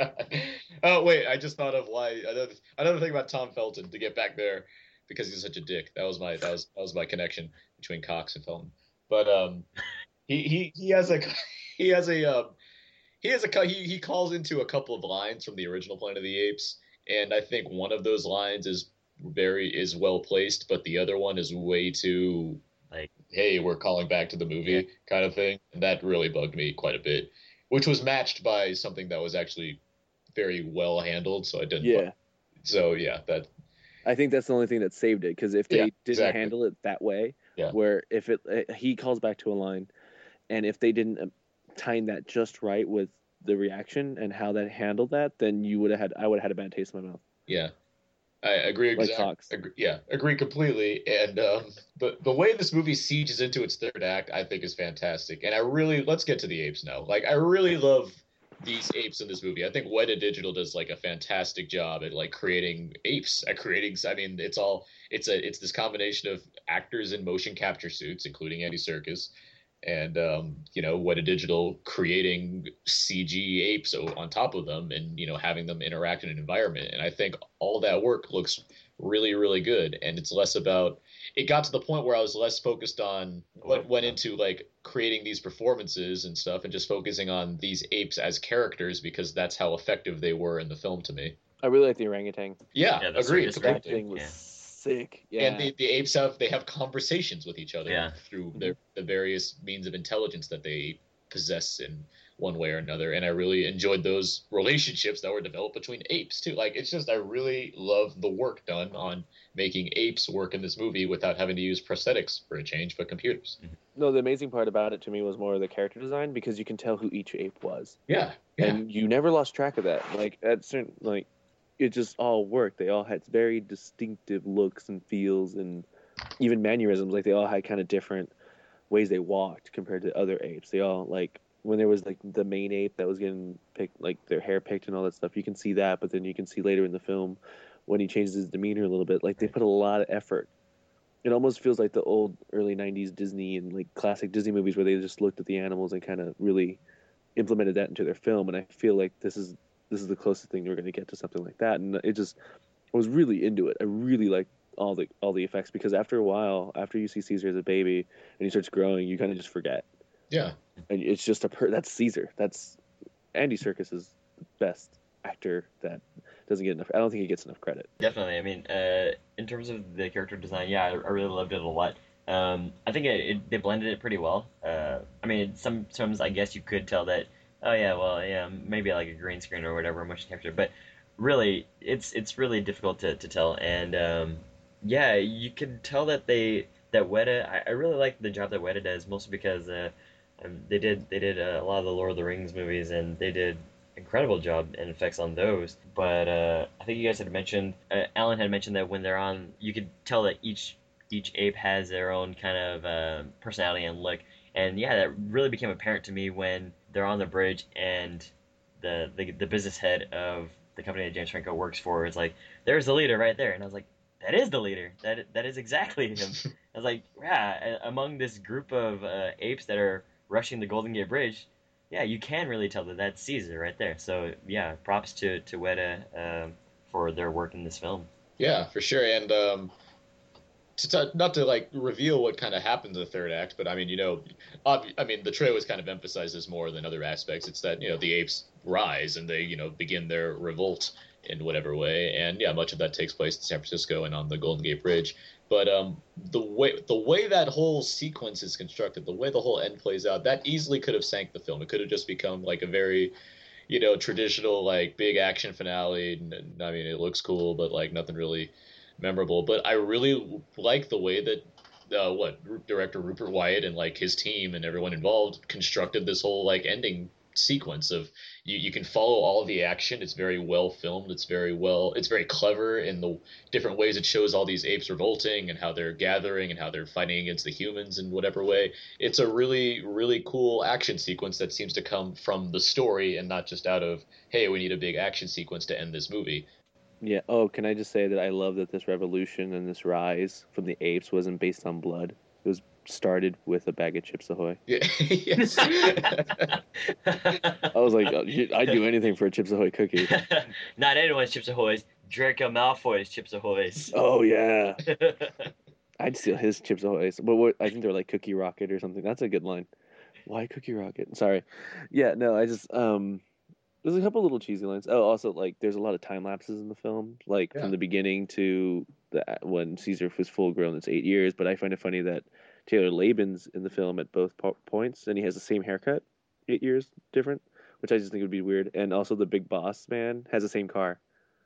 oh wait, I just thought of why another another thing about Tom Felton to get back there because he's such a dick. That was my that was that was my connection between Cox and Felton. But um, he he he has a he has a um, he has a he he calls into a couple of lines from the original Planet of the Apes, and I think one of those lines is very is well placed, but the other one is way too like, hey, we're calling back to the movie yeah. kind of thing, and that really bugged me quite a bit. Which was matched by something that was actually very well handled, so I didn't. Yeah. So yeah, that. I think that's the only thing that saved it, because if they yeah, didn't exactly. handle it that way, yeah. where if it he calls back to a line, and if they didn't time that just right with the reaction and how that handled that, then you would have had I would have had a bad taste in my mouth. Yeah, I agree. Like exactly. Cox. Agree, yeah, agree completely. And um, the the way this movie sieges into its third act, I think, is fantastic. And I really let's get to the apes now. Like, I really love these apes in this movie. I think Weta Digital does like a fantastic job at like creating apes, at creating. I mean, it's all it's a it's this combination of actors in motion capture suits, including Andy Serkis, and um, you know, Weta Digital creating C G apes on top of them, and you know, having them interact in an environment. And I think all that work looks really, really good. And it's less about. It got to the point where I was less focused on what went into like creating these performances and stuff, and just focusing on these apes as characters, because that's how effective they were in the film to me. I really like the orangutan. Yeah, yeah agreed. That thing was yeah. sick. Yeah. And the, the apes have they have conversations with each other yeah. through their the various means of intelligence that they possess in one way or another. And I really enjoyed those relationships that were developed between apes too. Like, it's just I really love the work done on making apes work in this movie without having to use prosthetics for a change, but computers. No, the amazing part about it to me was more the character design, because you can tell who each ape was. Yeah, yeah. And you never lost track of that. Like at certain like it just all worked. They all had very distinctive looks and feels, and even mannerisms. Like they all had kind of different ways they walked compared to other apes. They all like when there was like the main ape that was getting picked, like their hair picked and all that stuff. You can see that, but then you can see later in the film when he changes his demeanor a little bit. Like they put a lot of effort. It almost feels like the old early nineties Disney and like classic Disney movies where they just looked at the animals and kind of really implemented that into their film. And I feel like this is this is the closest thing we're going to get to something like that. And it just I was really into it. I really liked all the all the effects, because after a while, after you see Caesar as a baby and he starts growing, you kind of just forget. Yeah. And it's just a per that's Caesar. That's Andy Serkis is the best actor that doesn't get enough. I don't think he gets enough credit. Definitely. I mean, uh, in terms of the character design, yeah, I, I really loved it a lot. Um, I think it, it, they blended it pretty well. Uh, I mean, sometimes I guess you could tell that, oh yeah, well, yeah, maybe like a green screen or whatever, motion capture, but really, it's it's really difficult to, to tell. And um, yeah, you can tell that they that Weta. I, I really like the job that Weta does, mostly because uh, um, they did they did uh, a lot of the Lord of the Rings movies, and they did incredible job and effects on those. But uh, I think you guys had mentioned, uh, Alan had mentioned that when they're on, you could tell that each each ape has their own kind of uh, personality and look. And yeah, that really became apparent to me when they're on the bridge and the the, the business head of the company that James Franco works for is like, there's the leader right there. And I was like, that is the leader. That that is exactly him. I was like, yeah, among this group of uh, apes that are rushing the Golden Gate Bridge, yeah, you can really tell that that's Caesar right there. So yeah, props to to Weta um, for their work in this film. Yeah, for sure. And um, to t- not to like reveal what kind of happens in the third act, but I mean, you know, ob- I mean, the trailer was kind of emphasizes more than other aspects. It's that, you know, the apes rise and they, you know, begin their revolt in whatever way. And yeah, much of that takes place in San Francisco and on the Golden Gate Bridge. But um, the way the way that whole sequence is constructed, the way the whole end plays out, that easily could have sank the film. It could have just become like a very, you know, traditional like big action finale. And, I mean, it looks cool, but like nothing really memorable. But I really like the way that uh, what director Rupert Wyatt and like his team and everyone involved constructed this whole like ending sequence of you, you can follow all of the action. It's very well filmed. It's very well, it's very clever in the different ways it shows all these apes revolting and how they're gathering and how they're fighting against the humans in whatever way. It's a really, really cool action sequence that seems to come from the story and not just out of, hey, we need a big action sequence to end this movie. Yeah. Oh, can I just say that I love that this revolution and this rise from the apes wasn't based on blood. It was started with a bag of Chips Ahoy. Yeah. Yes. I was like, oh, I'd do anything for a Chips Ahoy cookie. Not anyone's Chips Ahoy's. Draco Malfoy's Chips Ahoy's. Oh yeah. I'd steal his Chips Ahoy's. But what, I think they're like Cookie Rocket or something. That's a good line. Why Cookie Rocket? Sorry. Yeah. No. I just um. There's a couple little cheesy lines. Oh, also, like, there's a lot of time lapses in the film, like yeah. from the beginning to the when Caesar was full grown. It's eight years. But I find it funny that Taylor Laban's in the film at both po- points, and he has the same haircut, eight years different, which I just think would be weird. And also, the big boss man has the same car.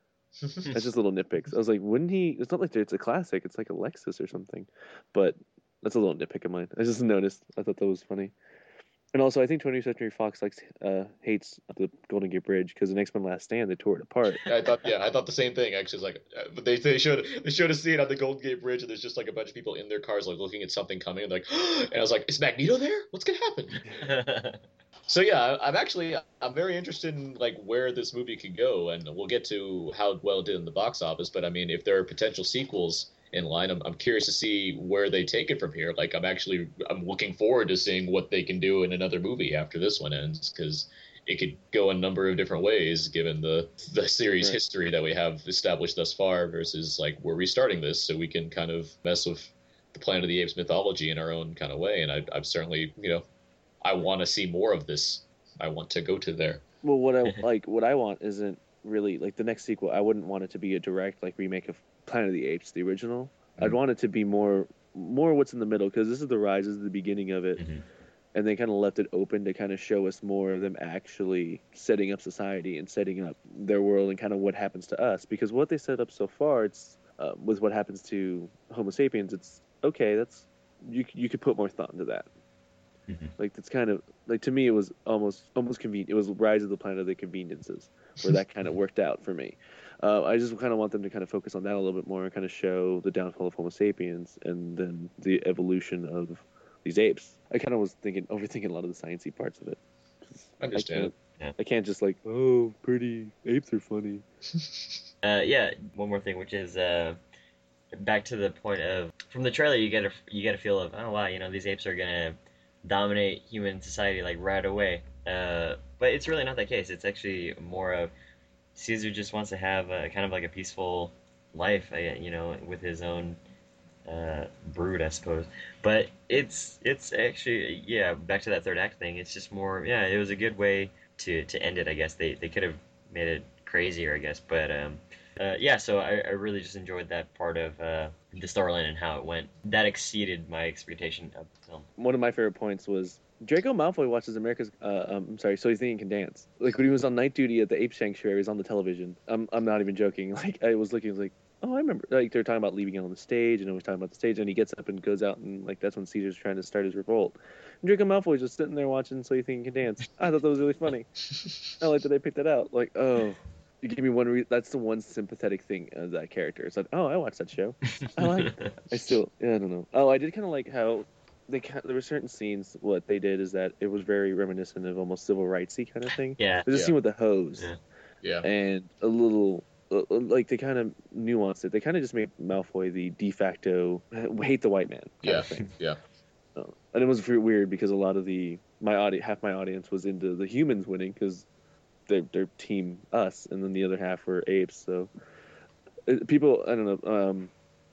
That's just little nitpicks. I was like, wouldn't he? It's not like it's a classic. It's like a Lexus or something. But that's a little nitpick of mine. I just noticed. I thought that was funny. And also, I think twentieth Century Fox likes uh, hates the Golden Gate Bridge because in X-Men Last Stand they tore it apart. I thought, yeah, I thought the same thing. Actually, it's like, but they they showed they showed a scene on the Golden Gate Bridge, and there's just like a bunch of people in their cars, like looking at something coming, and like, and I was like, is Magneto there? What's gonna happen? So yeah, I'm actually I'm very interested in like where this movie could go, and we'll get to how well it did in the box office. But I mean, if there are potential sequels in line, I'm I'm curious to see where they take it from here. Like I'm actually I'm looking forward to seeing what they can do in another movie after this one ends, because it could go a number of different ways given the the series right. history that we have established thus far versus like we're restarting this so we can kind of mess with the Planet of the Apes mythology in our own kind of way. And I, I've certainly, you know, I want to see more of this. I want to go to there. Well, what I like, what I want isn't really like the next sequel. I wouldn't want it to be a direct like remake of Planet of the Apes, the original. Mm-hmm. I'd want it to be more, more what's in the middle, because this is the rise, this is the beginning of it, mm-hmm. and they kind of left it open to kind of show us more of them actually setting up society and setting up their world and kind of what happens to us. Because what they set up so far, it's uh, with what happens to Homo sapiens, it's okay. That's you. You could put more thought into that. Mm-hmm. Like it's kind of like to me, it was almost almost convenient. It was Rise of the Planet of the Conveniences, where that kind of worked out for me. Uh, I just kind of want them to kind of focus on that a little bit more and kind of show the downfall of Homo sapiens and then the evolution of these apes. I kind of was thinking, overthinking a lot of the sciencey parts of it. I understand. I can't, yeah. I can't just like, oh, pretty apes are funny. uh, yeah. One more thing, which is uh, back to the point of from the trailer, you get a you get a feel of oh wow, you know these apes are gonna dominate human society like right away. Uh, but it's really not that case. It's actually more of Caesar just wants to have a, kind of like a peaceful life, you know, with his own uh, brood, I suppose. But it's it's actually, yeah, back to that third act thing. It's just more, yeah, it was a good way to, to end it, I guess. They they could have made it crazier, I guess. But, um, uh, yeah, so I, I really just enjoyed that part of uh, the storyline and how it went. That exceeded my expectation of the film. One of my favorite points was Draco Malfoy watches America's. Uh, um, I'm sorry, So You Think You Can Dance. Like when he was on night duty at the Ape Sanctuary, he was on the television. I'm I'm not even joking. Like I was looking, I was like, oh, I remember. Like they're talking about leaving it on the stage, and I was talking about the stage, and he gets up and goes out, and like that's when Caesar's trying to start his revolt. And Draco Malfoy's just sitting there watching So You Think You Can Dance. I thought that was really funny. I like that they picked that out. Like, oh, you give me one. Re- that's the one sympathetic thing of that character. It's like, oh, I watched that show. I like. I still, yeah, I don't know. Oh, I did kind of like how. They there were certain scenes. What they did is that it was very reminiscent of almost civil rightsy kind of thing. Yeah. There's a yeah. scene with the hose. Yeah. Yeah. And a little uh, like they kind of nuanced it. They kind of just made Malfoy the de facto hate the white man. Kind Yeah. Of thing. Yeah. So, and it was weird because a lot of the my audi- half my audience was into the humans winning because they're, they're team us, and then the other half were apes. So uh, people, I don't know. Um,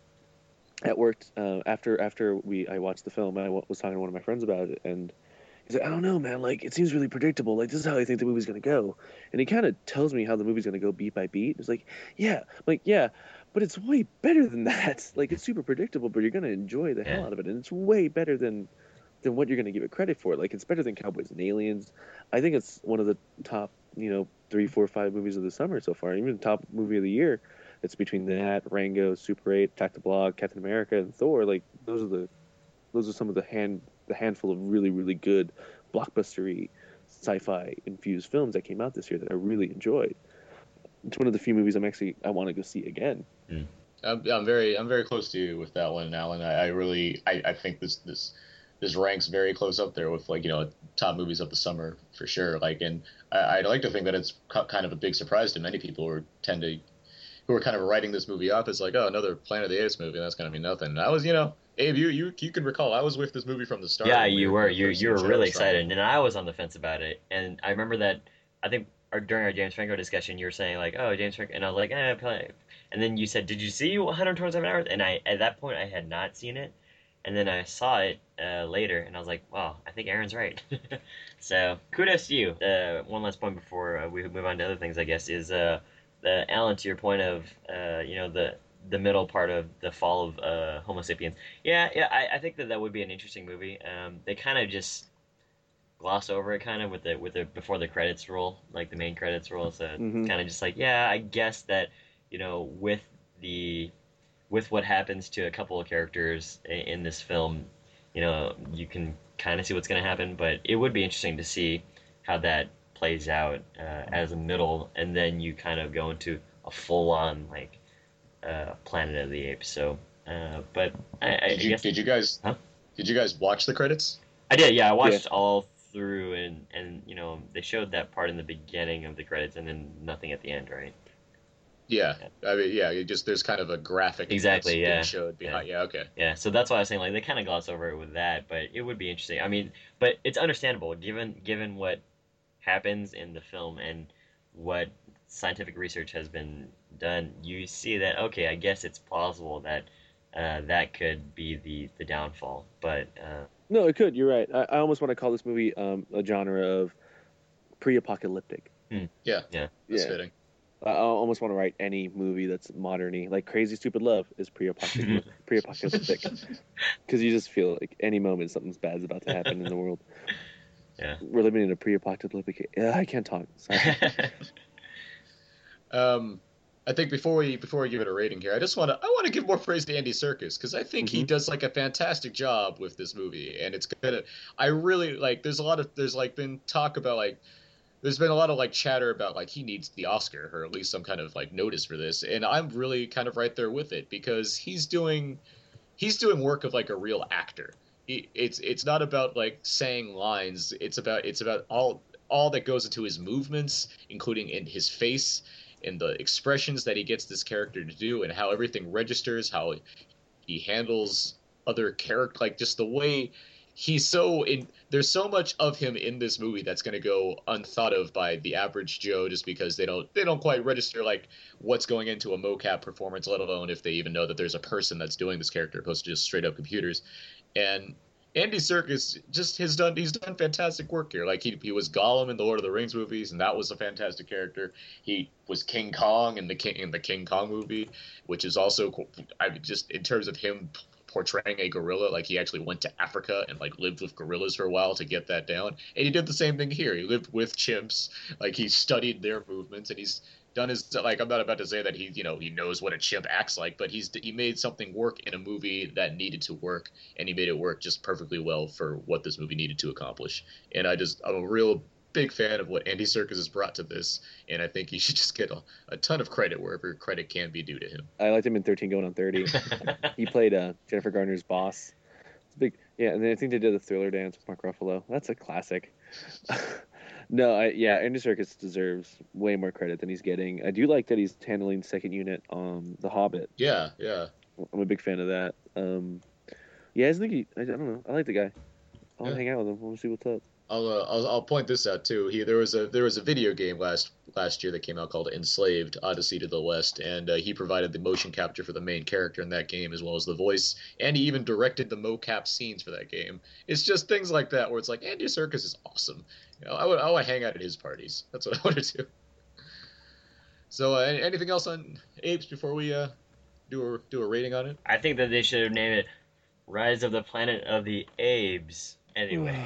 At work, uh, after after we I watched the film, I w- was talking to one of my friends about it, and he's like, I don't know, man, like, it seems really predictable. Like, this is how I think the movie's going to go. And he kind of tells me how the movie's going to go beat by beat. It's like, yeah, I'm like, yeah, but it's way better than that. Like, it's super predictable, but you're going to enjoy the Yeah. hell out of it. And it's way better than than what you're going to give it credit for. Like, it's better than Cowboys and Aliens. I think it's one of the top, you know, three, four, five movies of the summer so far. Even top movie of the year. It's between that, Rango, Super eight, Attack the Block, Captain America, and Thor. Like those are the, those are some of the hand, the handful of really, really good blockbustery sci-fi infused films that came out this year that I really enjoyed. It's one of the few movies I'm actually I want to go see again. Mm. I'm, I'm very I'm very close to you with that one, Alan. I, I really I, I think this this this ranks very close up there with, like, you know, top movies of the summer for sure. Like, and I, I'd like to think that it's kind of a big surprise to many people who tend to who are kind of writing this movie off as like, oh, another Planet of the Apes movie, that's gonna be nothing. And I was, you know, Abe, you you you can recall I was with this movie from the start. Yeah, you were you you were really excited, and I was on the fence about it. And I remember that I think our, during our James Franco discussion, you were saying like, oh, James Franco, and I was like, eh, Planet. And then you said, did you see one hundred twenty-seven hours? And I at that point I had not seen it, and then I saw it uh, later, and I was like, wow, I think Aaron's right. So kudos to you. Uh, one last point before uh, we move on to other things, I guess, is uh, the Alan, to your point of uh, you know the the middle part of the fall of uh, Homo sapiens. Yeah, yeah, I, I think that that would be an interesting movie. Um, they kind of just gloss over it, kind of with the with the before the credits roll, like the main credits roll. So Mm-hmm. kind of just like, yeah, I guess that, you know, with the with what happens to a couple of characters in, in this film, you know, you can kind of see what's going to happen. But it would be interesting to see how that plays out uh, as a middle, and then you kind of go into a full on like uh, Planet of the Apes. So, uh, but I, I did you guess, did you guys huh? did you guys watch the credits? I did, yeah. I watched yeah. all through, and and you know they showed that part in the beginning of the credits, and then nothing at the end, right? Yeah, I mean, yeah. You just there's kind of a graphic exactly, yeah. showed behind. Yeah. yeah, okay. Yeah, so that's why I was saying like they kind of gloss over it with that, but it would be interesting. I mean, but it's understandable given given what happens in the film and what scientific research has been done. You see that okay, I guess it's plausible that uh, that could be the the downfall, but. Uh, No, it could. You're right. I, I almost want to call this movie um, a genre of pre-apocalyptic. Hmm. Yeah, yeah, that's yeah. fitting. I I almost want to write any movie that's modern-y, like Crazy Stupid Love is pre-apocalyptic, pre-apocalyptic, because you just feel like any moment something's bad's about to happen in the world. Yeah, we're living in a pre-apocalyptic. Uh, I can't talk. Sorry. um. I think before we before we give it a rating here, I just want to I want to give more praise to Andy Serkis because I think mm-hmm. he does like a fantastic job with this movie, and it's gonna. I really like. There's a lot of there's like been talk about like. There's been a lot of like chatter about like he needs the Oscar or at least some kind of like notice for this, and I'm really kind of right there with it because he's doing, he's doing work of like a real actor. He, it's it's not about like saying lines. It's about it's about all all that goes into his movements, including in his face. And the expressions that he gets this character to do and how everything registers, how he handles other character, like just the way he's so in, there's so much of him in this movie that's going to go unthought of by the average Joe just because they don't, they don't quite register like what's going into a mocap performance, let alone if they even know that there's a person that's doing this character opposed to just straight up computers. And Andy Serkis just has done he's done fantastic work here. Like he he was Gollum in the Lord of the Rings movies, and that was a fantastic character. He was King Kong in the King in the King Kong movie, which is also I mean, just in terms of him portraying a gorilla, like he actually went to Africa and like lived with gorillas for a while to get that down. And he did the same thing here. He lived with chimps, like he studied their movements, and he's done his like I'm not about to say that he you know he knows what a chimp acts like, but he's he made something work in a movie that needed to work, and he made it work just perfectly well for what this movie needed to accomplish. And I just I'm a real big fan of what Andy Serkis has brought to this, and I think he should just get a, a ton of credit wherever credit can be due to him. I liked him in thirteen Going on thirty. He played uh, Jennifer Garner's boss. It's big, yeah. And then I think they did the Thriller dance with Mark Ruffalo. That's a classic. No, I, yeah, Andy Serkis deserves way more credit than he's getting. I do like that he's handling second unit on The Hobbit. Yeah, yeah. I'm a big fan of that. Um, yeah, I think he, I, I don't know. I like the guy. I'll yeah. hang out with him. We'll see what's up. I'll, uh, I'll I'll point this out too. He there was a there was a video game last last year that came out called Enslaved: Odyssey to the West, and uh, he provided the motion capture for the main character in that game as well as the voice, and he even directed the mocap scenes for that game. It's just things like that where it's like Andy Serkis is awesome. You know, I would I would hang out at his parties. That's what I want to do. So uh, anything else on Apes before we uh, do a do a rating on it? I think that they should have named it Rise of the Planet of the Apes. Anyway.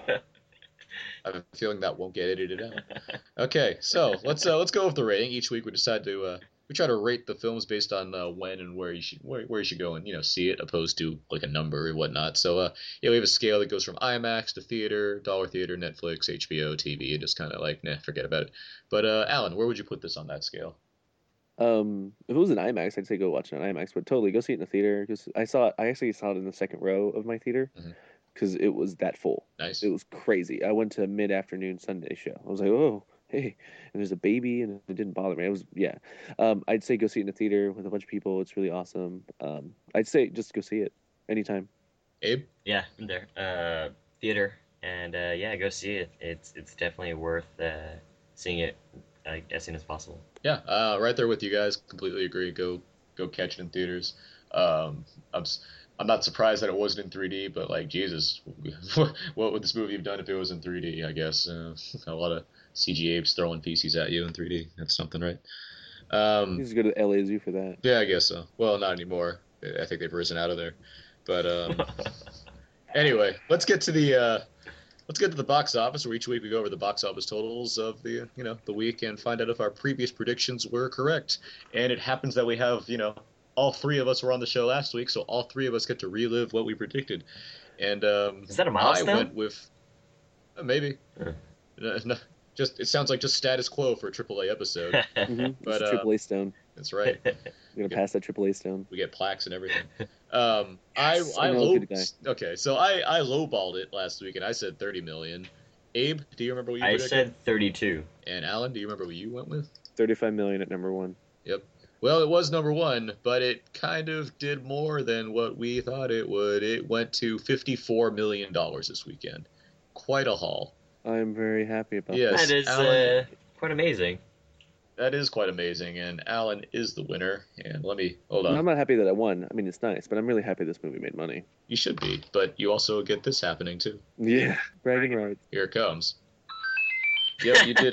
I have a feeling that won't get edited out. Okay, so let's uh, let's go with the rating. Each week we decide to uh, we try to rate the films based on uh, when and where you should where, where you should go and you know see it, opposed to like a number or whatnot. So uh, yeah, we have a scale that goes from IMAX to theater, dollar theater, Netflix, H B O, T V, and just kind of like, nah, forget about it. But uh, Alan, where would you put this on that scale? Um, if it was an IMAX, I'd say go watch it on IMAX, but totally go see it in the theater, because I saw it. I actually saw it in the second row of my theater because mm-hmm. it was that full. Nice. It was crazy. I went to a mid-afternoon Sunday show. I was like, oh, hey, and there's a baby, and it didn't bother me. I was yeah. Um, I'd say go see it in the theater with a bunch of people. It's really awesome. Um, I'd say just go see it anytime. Abe? Yeah, I'm there. Uh, theater, and uh, yeah, go see it. It's it's definitely worth uh, seeing it uh, as soon as possible. Yeah, uh, right there with you guys. Completely agree. Go go catch it in theaters. Um, I'm I'm not surprised that it wasn't in three D, but like Jesus, what would this movie have done if it was in three D? I guess uh, a lot of C G apes throwing feces at you in three D. That's something, right? Um, you just go to the L A Zoo for that. Yeah, I guess so. Well, not anymore. I think they've risen out of there. But um, anyway, let's get to the uh, let's get to the box office, where each week we go over the box office totals of the you know the week and find out if our previous predictions were correct. And it happens that we have you know all three of us were on the show last week, so all three of us get to relive what we predicted. And um, is that a milestone? I went with uh, maybe. Yeah. No, no, just it sounds like just status quo for a triple A episode. mm-hmm. But uh, triple A stone. That's right. You're gonna pass that triple A stone. We get plaques and everything. Um, I I low okay, so I I lowballed it last week and I said thirty million. Abe, do you remember what you I predicted? said thirty-two. And Alan, do you remember what you went with? thirty-five million at number one. Yep. Well, it was number one, but it kind of did more than what we thought it would. It went to fifty-four million dollars this weekend. Quite a haul. I'm very happy about yes, that. That is Alan, uh, quite amazing. That is quite amazing, and Alan is the winner. And let me hold on. I'm not happy that I won. I mean, it's nice, but I'm really happy this movie made money. You should be, but you also get this happening too. Yeah, bragging rights. Here it comes. Yep, you did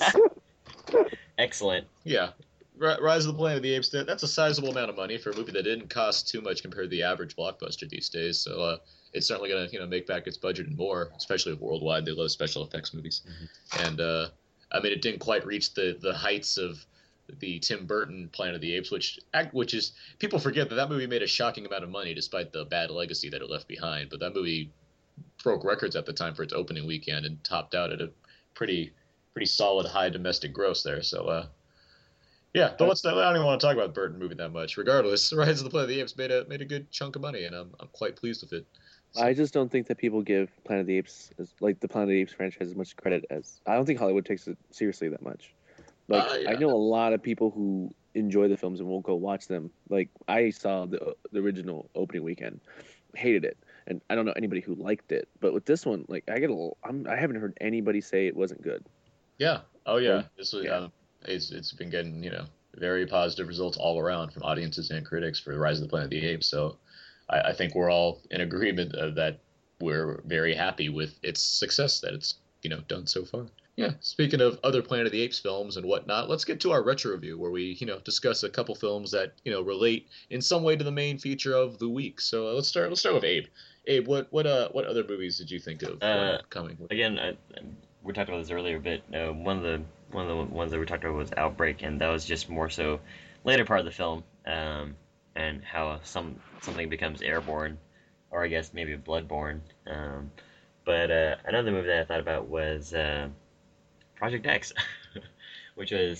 it. Excellent. Yeah, Rise of the Planet of the Apes. That's a sizable amount of money for a movie that didn't cost too much compared to the average blockbuster these days. So uh, it's certainly going to you know make back its budget and more, especially worldwide. They love special effects movies, mm-hmm. and. Uh, I mean, it didn't quite reach the, the heights of the Tim Burton Planet of the Apes, which which is people forget that that movie made a shocking amount of money despite the bad legacy that it left behind. But that movie broke records at the time for its opening weekend and topped out at a pretty pretty solid high domestic gross there. So, uh, yeah, but let's. I don't even want to talk about the Burton movie that much. Regardless, Rise of the Planet of the Apes made a made a good chunk of money, and I'm I'm quite pleased with it. I just don't think that people give Planet of the Apes, as, like the Planet of the Apes franchise, as much credit as I don't think Hollywood takes it seriously that much. Like uh, yeah. I know a lot of people who enjoy the films and won't go watch them. Like I saw the the original opening weekend, hated it, and I don't know anybody who liked it. But with this one, like I get a little, I'm, I haven't heard anybody say it wasn't good. Yeah. Oh yeah. So, this was. Yeah. Um, it's it's been getting you know very positive results all around from audiences and critics for Rise of the Planet of the Apes. So. I, I think we're all in agreement of that we're very happy with its success that it's you know done so far. Yeah. Speaking of other Planet of the Apes films and whatnot, let's get to our retro review where we you know discuss a couple films that you know relate in some way to the main feature of the week. So uh, let's start. Let's start with Abe. Abe, what what uh what other movies did you think of uh, uh, coming? Again, I, we talked about this earlier, but uh, one of the one of the ones that we talked about was Outbreak, and that was just more so later part of the film. Um, and how some something becomes airborne, or I guess maybe bloodborne. Um, but uh, another movie that I thought about was uh, Project X, which was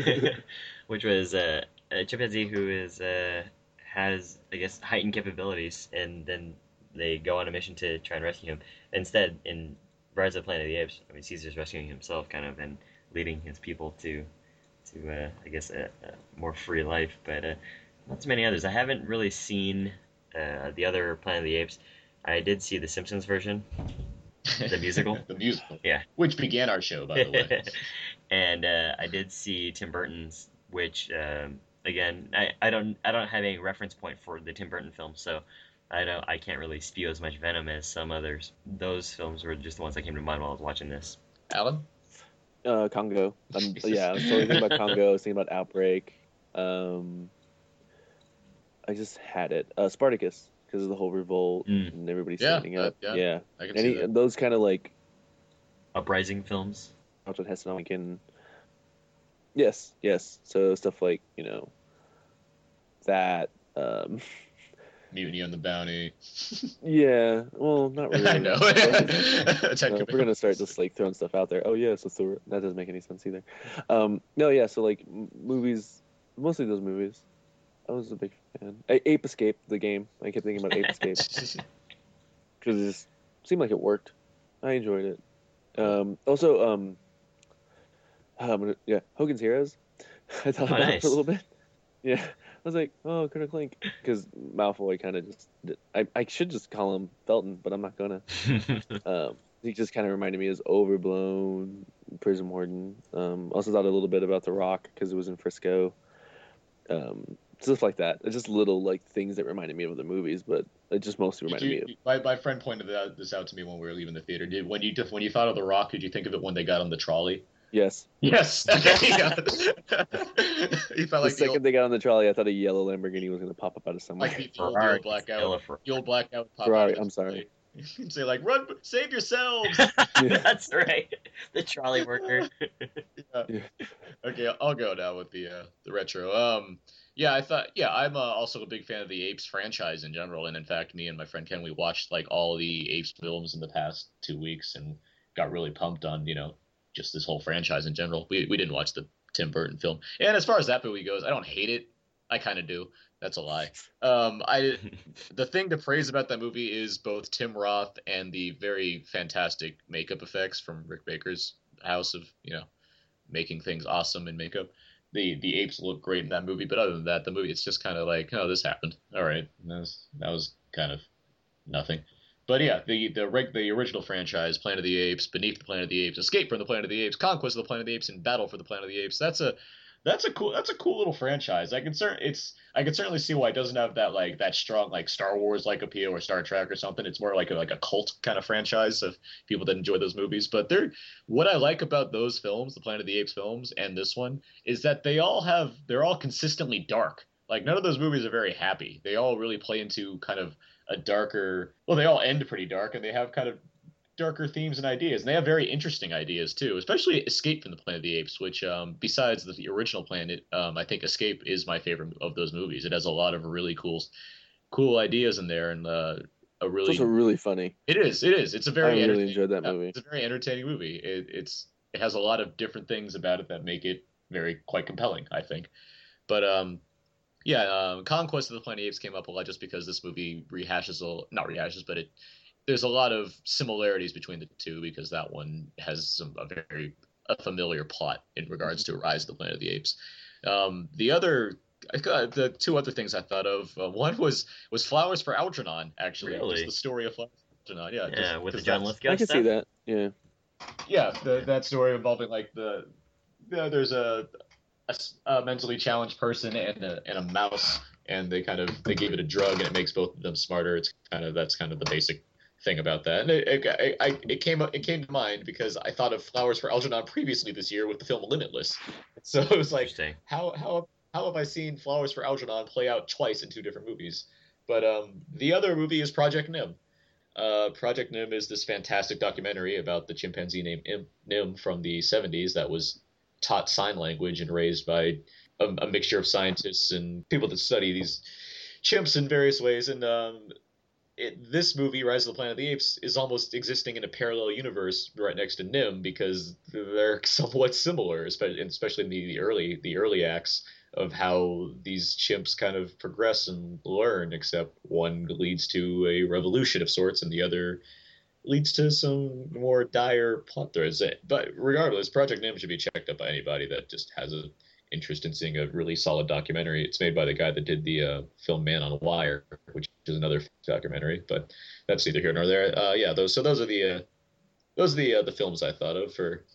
which was uh, a chimpanzee who is uh, has I guess heightened capabilities, and then they go on a mission to try and rescue him. Instead, in Rise of the Planet of the Apes, I mean Caesar's rescuing himself, kind of, and leading his people to to uh, I guess a, a more free life, but. Uh, Not too many others. I haven't really seen uh, the other Planet of the Apes. I did see the Simpsons version, the musical. the musical, yeah, which began our show, by the way. And uh, I did see Tim Burton's, which um, again, I, I don't I don't have any reference point for the Tim Burton films, so I don't I can't really spew as much venom as some others. Those films were just the ones that came to mind while I was watching this. Alan, uh, Congo. Um, yeah, I was totally thinking about Congo. I was thinking about Outbreak. Um, I just had it. Uh, Spartacus, because of the whole revolt mm. and everybody yeah, standing up. Uh, yeah, yeah. I can Any, see that. Those kind of like uprising films. Charlton Heston and Yes, yes. So stuff like, you know, that. Um, Mutiny on the Bounty. Yeah, well, not really. I know. But, no, we're gonna start just like throwing stuff out there. Oh yeah, so Thor. That doesn't make any sense either. Um, no, yeah. So like m- movies, mostly those movies. I was a big fan. A- Ape Escape, the game. I kept thinking about Ape Escape because it just seemed like it worked. I enjoyed it. Um, also, um, um, yeah, Hogan's Heroes. I thought Oh, about it nice. for a little bit. Yeah, I was like, oh, Critter Clink, because Malfoy kind of just. I I should just call him Felton, but I'm not gonna. um, he just kind of reminded me as overblown prison warden. Um, also thought a little bit about The Rock because it was in Frisco. Um, stuff like that. It's just little like things that reminded me of the movies, but it just mostly reminded Did you, me of. my, my friend pointed that, this out to me when we were leaving the theater. Did when you when you thought of The Rock, did you think of it when they got on the trolley? Yes. Yes. Okay. Yeah. You felt The like the second old, they got on the trolley, I thought a yellow Lamborghini was going to pop up out of somewhere. like the, the old, the old blackout. The old blackout. Pop Ferrari. out I'm sorry. and say like, "Run, save yourselves." That's right. The trolley worker. Yeah. Okay, I'll go now with the uh, the retro. Um, yeah, I thought. Yeah, I'm uh, also a big fan of the Apes franchise in general, and in fact, me and my friend Ken, we watched like all the Apes films in the past two weeks, and got really pumped on you know just this whole franchise in general. We we didn't watch the Tim Burton film, and as far as that movie goes, I don't hate it. I kind of do. That's a lie. Um, I the thing to praise about that movie is both Tim Roth and the very fantastic makeup effects from Rick Baker's house of you know making things awesome in makeup. The the apes look great in that movie, but other than that, the movie it's just kind of like, oh, this happened. All right, that was that was kind of nothing. But yeah, the the reg, the original franchise, Planet of the Apes, Beneath the Planet of the Apes, Escape from the Planet of the Apes, Conquest of the Planet of the Apes, and Battle for the Planet of the Apes. That's a that's a cool that's a cool little franchise. I can cer- it's I can certainly see why it doesn't have that like that strong like Star Wars like appeal or Star Trek or something. It's more like a, like a cult kind of franchise of people that enjoy those movies. But they're what I like about those films, the Planet of the Apes films, and this one is that they all have they're all consistently dark. Like none of those movies are very happy. They all really play into kind of a darker. Well, they all end pretty dark, and they have kind of darker themes and ideas. And they have very interesting ideas too, especially Escape from the Planet of the Apes, which um, besides the original Planet, um, I think Escape is my favorite of those movies. It has a lot of really cool, cool ideas in there, and uh, a really It's also really funny. it is. It is. It's a very. I really entertaining- enjoyed that yeah, movie. It's a very entertaining movie. It, it's it has a lot of different things about it that make it very quite compelling, I think. But um, yeah, um, Conquest of the Planet of the Apes came up a lot just because this movie rehashes a not rehashes, but it there's a lot of similarities between the two because that one has some a very a familiar plot in regards to Rise of the Planet of the Apes. Um, the other. I got the two other things I thought of. Uh, one was was Flowers for Algernon, actually. Really? Just the story of Flowers for Algernon. Yeah, Yeah, just- with the 'cause John that's- Lithgow I can stuff. see that. Yeah. Yeah, the, that story involving like the, the there's a, a s- a mentally challenged person and a and a mouse, and they kind of they gave it a drug and it makes both of them smarter. It's kind of that's kind of the basic thing about that. And it it, I, it came it came to mind because I thought of Flowers for Algernon previously this year with the film Limitless. So it was like how how how have I seen Flowers for Algernon play out twice in two different movies? But um, the other movie is Project Nim. Uh, Project Nim is this fantastic documentary about the chimpanzee named Im- Nim from the seventies that was taught sign language and raised by a, a mixture of scientists and people that study these chimps in various ways. And um, it, this movie, Rise of the Planet of the Apes, is almost existing in a parallel universe right next to Nim because they're somewhat similar, especially, especially in the, the early the early acts of how these chimps kind of progress and learn, except one leads to a revolution of sorts and the other leads to some more dire plot threads. But regardless, Project Nim should be checked out by anybody that just has an interest in seeing a really solid documentary. It's made by the guy that did the uh, film Man on Wire, which is another documentary, but that's neither here nor there. Uh, yeah, those so those are the uh, those are the uh, the films I thought of for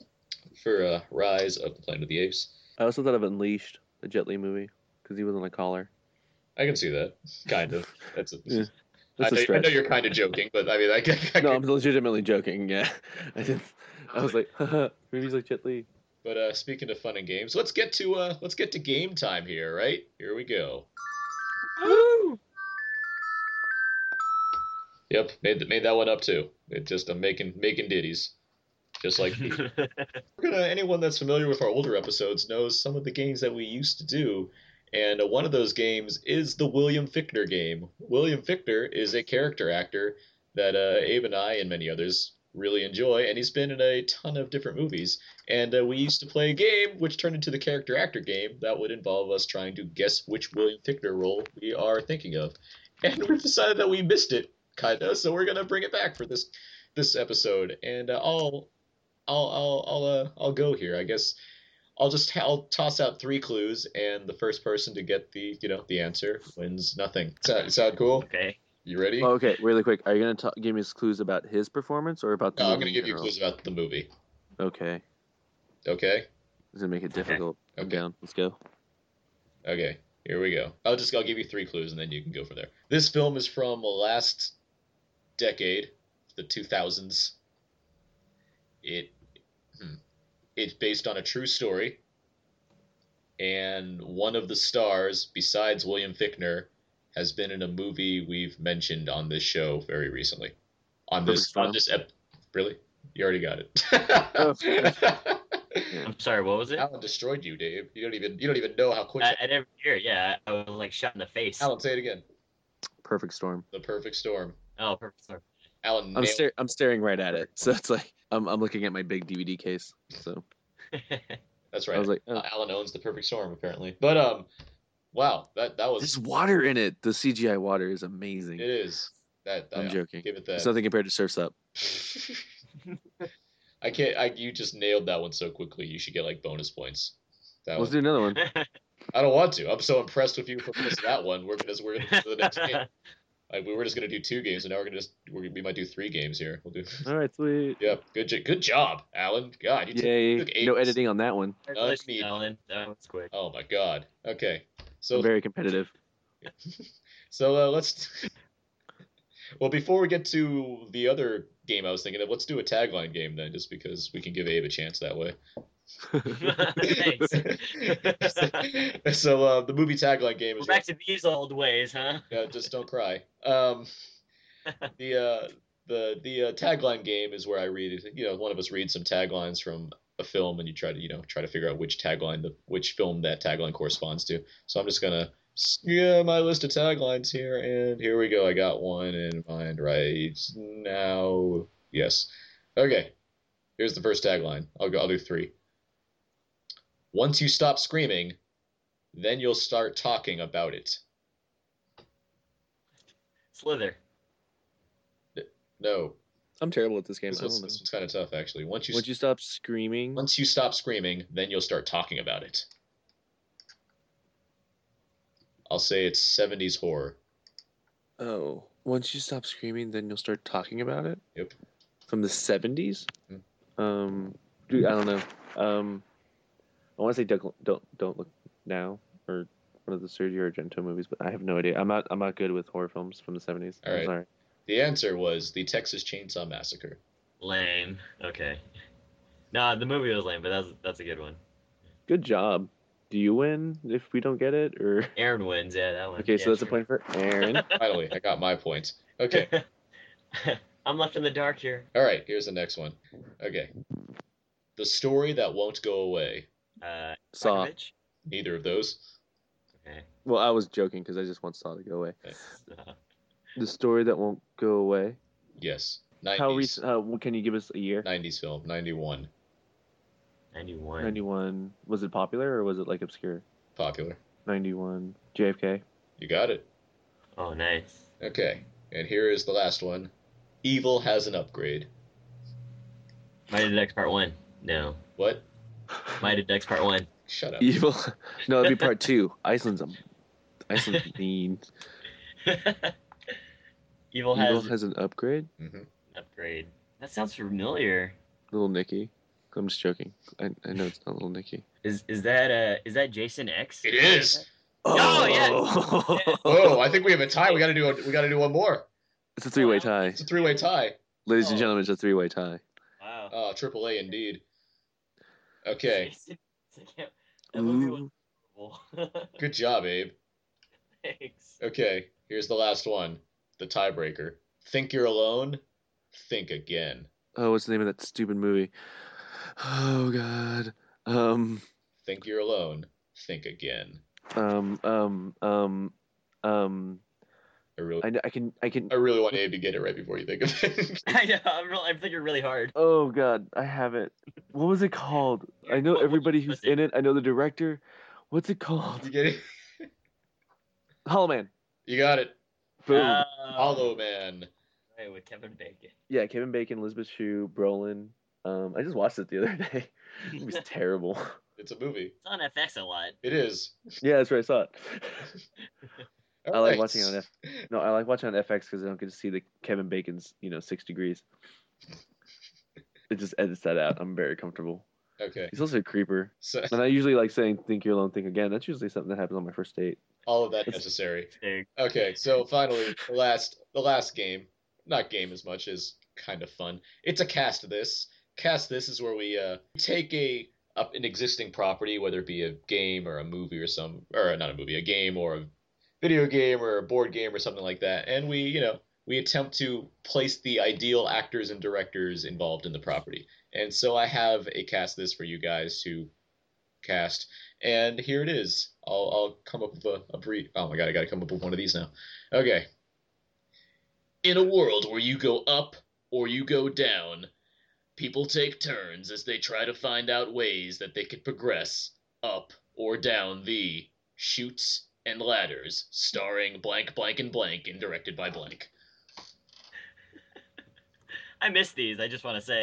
for uh, Rise of the Planet of the Apes. I also thought of Unleashed, the Jet Li movie, because he was on a collar. I can see that, kind of. That's a, Yeah. I, That's a know, I stretch. know you're kind of joking, but I mean, I, I, No, I'm legitimately joking. Yeah, I didn't. I was like, haha, movies like Jet Li. But uh, speaking of fun and games, let's get to uh, let's get to game time here, right? Here we go. Woo! Yep, made made that one up too. It just I'm making making ditties. just like me. We're gonna, anyone that's familiar with our older episodes knows some of the games that we used to do, and uh, one of those games is the William Fichtner game. William Fichtner is a character actor that uh, Abe and I and many others really enjoy, and he's been in a ton of different movies. And uh, we used to play a game which turned into the character actor game that would involve us trying to guess which William Fichtner role we are thinking of. And we've decided that we missed it, kinda, so we're gonna bring it back for this this episode. And uh, I'll I'll I'll I'll uh, I'll go here. I guess I'll just I'll toss out three clues, and the first person to get the you know the answer wins nothing. Sound sound cool? Okay. You ready? Oh, okay, really quick. Are you gonna ta- give me clues about his performance or about the? No, movie I'm gonna in give you general? clues about the movie. Okay. Okay. This is gonna make it difficult. Okay. I'm down. Let's go. Okay. Here we go. I'll just I'll give you three clues and then you can go from there. This film is from last decade, the two thousands. It hmm, it's based on a true story, and one of the stars, besides William Fichtner, has been in a movie we've mentioned on this show very recently. On this on this ep- really? You already got it. Oh. I'm sorry, what was it? Alan destroyed you, Dave. You don't even you don't even know how quick. I, I never hear. Yeah, I was like shot in the face. Alan, say it again. Perfect Storm. The Perfect Storm. Oh, perfect storm. Alan, I'm nailed- sta- I'm staring right at it, so it's like I'm I'm looking at my big D V D case. So That's right. I was like, oh. uh, Alan owns The Perfect Storm apparently. But um, wow, that that was. There's water in it. The C G I water is amazing. It is. That I'm I, joking. Give it that. It's nothing compared to Surf's Up. I can't. I you just nailed that one so quickly. You should get like bonus points. That Let's one. do another one. I don't want to. I'm so impressed with you for missing that one. We're gonna we're gonna do the next game. Like, we were just gonna do two games, and now we're gonna just we're, we might do three games here. We'll do. All right, sweet. Yep. Good. jo- Good job, Alan. God, you took, Yay! you took eight. No editing on that one. Congratulations, need- Alan. That was quick. Oh my God. Okay. So I'm very competitive. So uh, let's. Well, before we get to the other game I was thinking of, let's do a tagline game then, just because we can give Abe a chance that way. Thanks. So uh, the movie tagline game We're is back to these old ways, huh? yeah, just don't cry. Um, the uh, the the uh, tagline game is where I read, you know, one of us reads some taglines from a film, and you try to you know try to figure out which tagline the which film that tagline corresponds to. So I'm just gonna. Yeah, my list of taglines here, and here we go. I got one in mind right now. Yes. Okay. Here's the first tagline. I'll go. I'll do three. Once you stop screaming, then you'll start talking about it. Slither. No. I'm terrible at this game. This I don't one's, know. this one's kind of tough, actually. Once you Once you stop screaming, once you stop screaming, then you'll start talking about it. I'll say it's seventies horror. oh, once you stop screaming, then you'll start talking about it. Yep. From the seventies. Hmm. Um, dude, I don't know. Um, I want to say don't don't don't look now or one of the Sergio Argento movies, but I have no idea. I'm not I'm not good with horror films from the seventies. All I'm right. sorry. The answer was the Texas Chainsaw Massacre. Lame. Okay. Nah, the movie was lame, but that's that's a good one. Good job. Do you win if we don't get it, or Aaron wins. Yeah, that one. okay? Yeah, so that's sure. a point for Aaron. Finally, I got my point. Okay. I'm left in the dark here. All right, here's the next one. Okay. The story that won't go away. Uh, Saw. Markovich? Neither of those. Okay. Well, I was joking because I just want Saw to go away. Okay. Uh, The story that won't go away. Yes. nineties. How recent? How, what- can you give us a year? nineties film. ninety-one. ninety-one. ninety-one. Was it popular or was it like obscure? Popular. ninety-one. J F K. You got it. Oh, nice. Okay. And here is the last one. Evil has an upgrade. Mighty Ducks Part One. No. What? Mighty Ducks Part One. Shut up. Evil. No, it'd be part two. Iceland's a Iceland's mean. Evil Evil has has an upgrade. Mm-hmm. an upgrade. That sounds familiar. Little Nicky. I'm just joking. I, I know it's not Little Nicky. Is is that uh is that Jason X? It is. Oh, yeah. Oh, I think we have a tie. We got to do. A, we got to do one more. It's a three-way tie. It's a three-way tie. Ladies and Oh. gentlemen, it's a three-way tie. Wow. Oh, triple A indeed. Okay. Jason, that movie was Ooh. horrible. Good job, Abe. Thanks. Okay, here's the last one. The tiebreaker. Think you're alone? Think again. Oh, what's the name of that stupid movie? Oh God. Um. Think you're alone. Think again. Um. Um. Um. Um. I really, I, I can. I can. I really want Abe to get it right before you think of it. I know. I'm, really, I'm thinking really hard. Oh God, I have it. What was it called? I know What- everybody what who's was it? in it. I know the director. What's it called? You get it? Hollow Man. You got it. Boom. Uh, Hollow Man. Right, with Kevin Bacon. Yeah, Kevin Bacon, Elizabeth Shue, Brolin. Um, I just watched it the other day. It was terrible. It's a movie. It's on F X a lot. It is. Yeah, that's where I saw it. I like Alright. watching it on F. No, I like watching it on F X because I don't get to see the Kevin Bacon's, you know, six degrees. It just edits that out. I'm very comfortable. Okay. He's also a creeper, So, and I usually like saying "think you're alone, think again." That's usually something that happens on my first date. all of that necessary. Big. Okay, so finally, the last, the last game. Not game as much as kind of fun. It's a cast this. Cast this is where we uh, take a up an existing property, whether it be a game or a movie or some, or not a movie, a game or a video game or a board game or something like that, and we, you know, we attempt to place the ideal actors and directors involved in the property. And so I have a cast this for you guys to cast, and here it is. I'll I'll come up with a, a brief. Oh my god, I got to come up with one of these now. Okay. In a world where you go up or you go down, people take turns as they try to find out ways that they could progress up or down the Chutes and Ladders, starring blank, blank, and blank, and directed by blank. I missed these. I just want to say.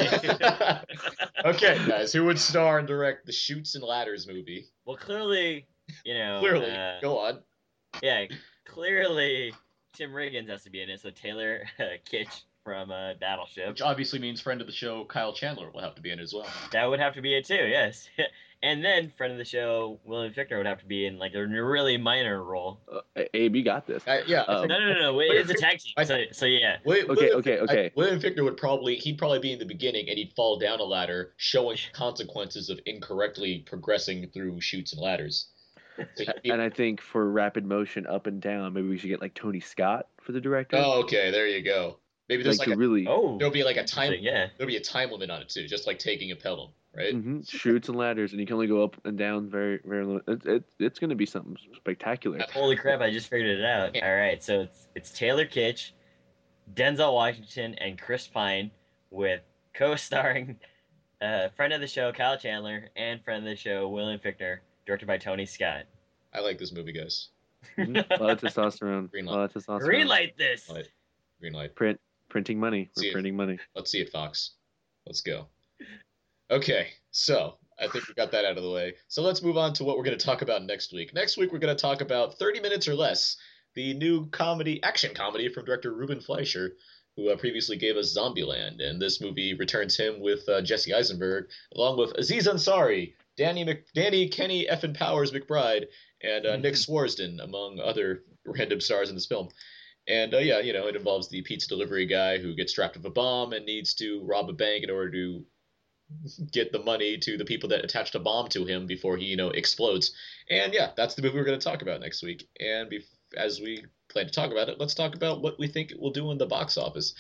Okay, guys, who would star and direct the Chutes and Ladders movie? Well, clearly, you know. Clearly, uh, go on. Yeah, clearly Tim Riggins has to be in it. So Taylor uh, Kitsch from uh, Battleship. Which obviously means friend of the show Kyle Chandler will have to be in it as well. That would have to be it too. Yes. And then friend of the show William Fichtner would have to be in like a really minor role. Uh, Abe, you got this. Uh, yeah. Um, No, no, no, no. It's a tag team. So, so yeah. William, Okay, William, okay, okay. I, William Fichtner would probably he'd probably be in the beginning and he'd fall down a ladder, showing consequences of incorrectly progressing through chutes and ladders. So he'd be- And I think for rapid motion up and down, maybe we should get like Tony Scott for the director. oh, okay, there you go. Maybe there's like like, to a, really Oh. there'll be like a time Yeah. there'll be a time limit on it too, just like taking a pelham, right? hmm shoots and ladders, and you can only go up and down very, very little. It, it, it's going to be something spectacular. Holy crap! I just figured it out. All right, so it's it's Taylor Kitsch, Denzel Washington, and Chris Pine with co-starring uh, friend of the show Kyle Chandler and friend of the show William Fichtner, directed by Tony Scott. I like this movie, guys. Mhm. A lot of testosterone. Green A light. lot of testosterone. Green light this. Light. Green light. Print, printing money. We're See it. printing money. Let's see it, Fox. Let's go. Okay, so I think we got that out of the way. So let's move on to what we're going to talk about next week. Next week, we're going to talk about thirty minutes or Less, the new comedy, action comedy from director Ruben Fleischer, who uh, previously gave us Zombieland. And this movie returns him with uh, Jesse Eisenberg, along with Aziz Ansari, Danny, Mc, Danny Kenny Effin Powers McBride, and uh, Nick Swarsden, among other random stars in this film. And uh, yeah, you know, it involves the pizza delivery guy who gets strapped with a bomb and needs to rob a bank in order to get the money to the people that attached a bomb to him before he, you know, explodes. And yeah, that's the movie we're going to talk about next week. And be- as we plan to talk about it, let's talk about what we think it will do in the box office.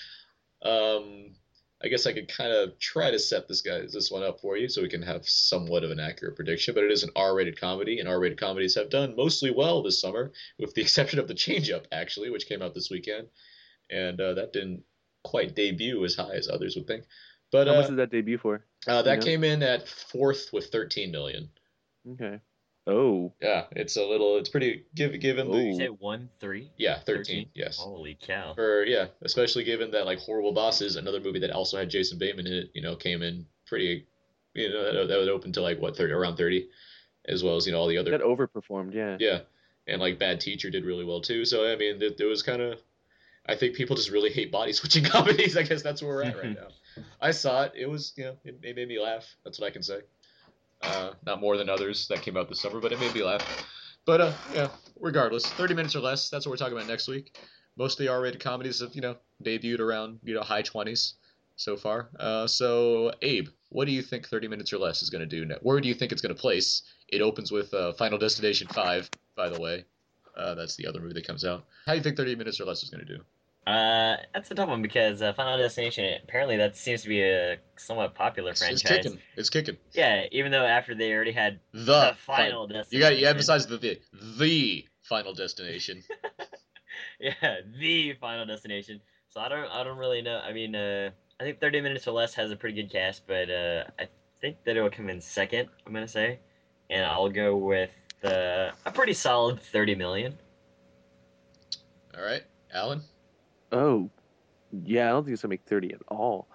Um, I guess I could kind of try to set this guy this one up for you so we can have somewhat of an accurate prediction. But it is an R-rated comedy, and R-rated comedies have done mostly well this summer, with the exception of The Change-Up, actually, which came out this weekend, and uh, that didn't quite debut as high as others would think. But How uh, much did that debut for? uh, that You know? came in at fourth with thirteen million. Okay. Oh. Yeah, it's a little. It's pretty. Give given You the say one three? yeah thirteen. Yes. Holy cow! For yeah, especially given that like Horrible Bosses, another movie that also had Jason Bateman in it, you know, came in pretty, you know, that, that would open to like what thirty around thirty, as well as you know all the other. That overperformed, yeah. Yeah, and like Bad Teacher did really well too. So I mean, it, it was kind of. I think people just really hate body switching comedies. I guess that's where we're at right now. I saw it. It was, you know, it, it made me laugh. That's what I can say. Uh, not more than others that came out this summer, but it made me laugh. But uh, yeah, regardless, thirty minutes or less. That's what we're talking about next week. Most of the R-rated comedies have, you know, debuted around, you know, high twenties so far. Uh, so Abe, what do you think thirty minutes or less is going to do? Now? Where do you think it's going to place? It opens with uh, Final Destination five, by the way. Uh, that's the other movie that comes out. How do you think thirty minutes or less is going to do? Uh, that's a tough one because uh, Final Destination, apparently that seems to be a somewhat popular It's, franchise. it's kicking. It's kicking. Yeah, even though after they already had The, the Final fin- Destination. You got you emphasize the the, the Final Destination. Yeah, the Final Destination. So I don't I don't really know. I mean, uh, I think thirty Minutes or Less has a pretty good cast, but uh, I think that it will come in second, I'm going to say. And I'll go with uh, a pretty solid thirty million. All right, Alan? Oh, yeah, I don't think it's going to make thirty at all.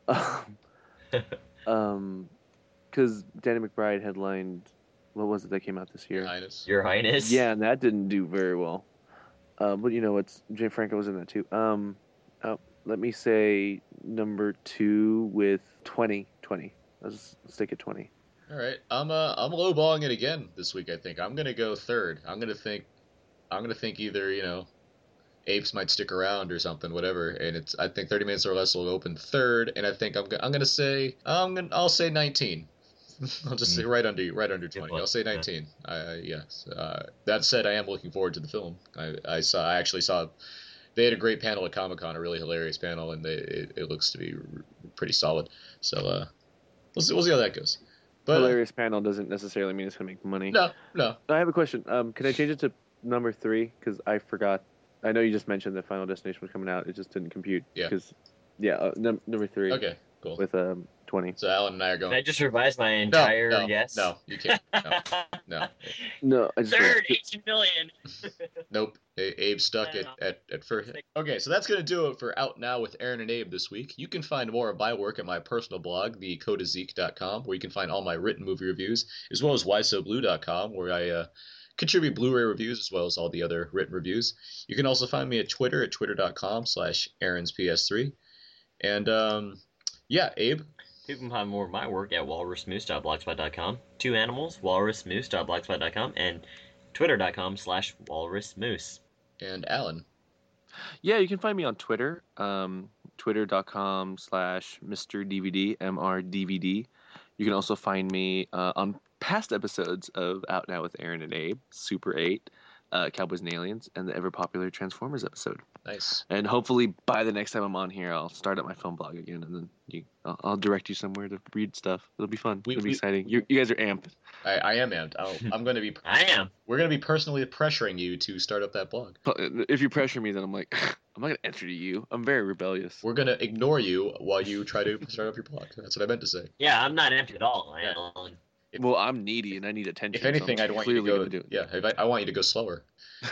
Um, because Danny McBride headlined, what was it that came out this year? Your Highness. Your Highness? Yeah, and that didn't do very well. Uh, but you know, it's Jane Franco was in that too. Um, oh, let me say number two with twenty. twenty. Let's stick at twenty. All right, I'm uh I'm lowballing it again this week. I think I'm gonna go third. I'm gonna think, I'm gonna think either you know, Apes might stick around or something, whatever. And it's I think thirty Minutes or Less will open third, and I think I'm go- I'm gonna say I'm gonna I'll say nineteen. I'll just say right under right under twenty. I'll say nineteen. I, I yes. Uh, that said, I am looking forward to the film. I, I saw I actually saw they had a great panel at Comic-Con, a really hilarious panel, and they, it, it looks to be r- pretty solid. So uh, we'll see, we'll see how that goes. But Hilarious panel doesn't necessarily mean it's going to make money. No, no. I have a question. Um, can I change it to number three? Because I forgot. I know you just mentioned that Final Destination was coming out. It just didn't compute. Yeah. Because, yeah, uh, num- number three. Okay, cool. With um twenty. So Alan and I are going. Can I just revise my entire no, no, guess? No, you can't. No, no. No, I just Third, eighteen million. Nope. A- Abe's stuck at, at, at first. Okay, so that's going to do it for Out Now with Aaron and Abe this week. You can find more of my work at my personal blog, the coda zeke dot com, where you can find all my written movie reviews, as well as why so blue dot com, where I uh, contribute Blu-ray reviews as well as all the other written reviews. You can also find me at Twitter at twitter dot com slash Aaron's P S three. And, um, yeah, Abe? You can find more of my work at walrus moose dot blogspot dot com, two animals, walrus moose dot blogspot dot com, and twitter dot com slash walrus moose. And Alan? Yeah, you can find me on Twitter, um, twitter dot com slash Mister D V D, M R D V D. You can also find me uh, on past episodes of Out Now with Aaron and Abe, Super eight, uh, Cowboys and Aliens, and the ever-popular Transformers episode. Nice. And hopefully by the next time I'm on here, I'll start up my film blog again, and then you, I'll, I'll direct you somewhere to read stuff. It'll be fun. We, It'll be we, exciting. You, you guys are amped. I, I am amped. I'll, I'm going to be... I am. We're going to be personally pressuring you to start up that blog. If you pressure me, then I'm like, I'm not going to answer to you. I'm very rebellious. We're going to ignore you while you try to start up your blog. That's what I meant to say. Yeah, I'm not empty at all. I If, well, I'm needy and I need attention. If anything, so I'd want you to go. Do yeah, if I, I want you to go slower.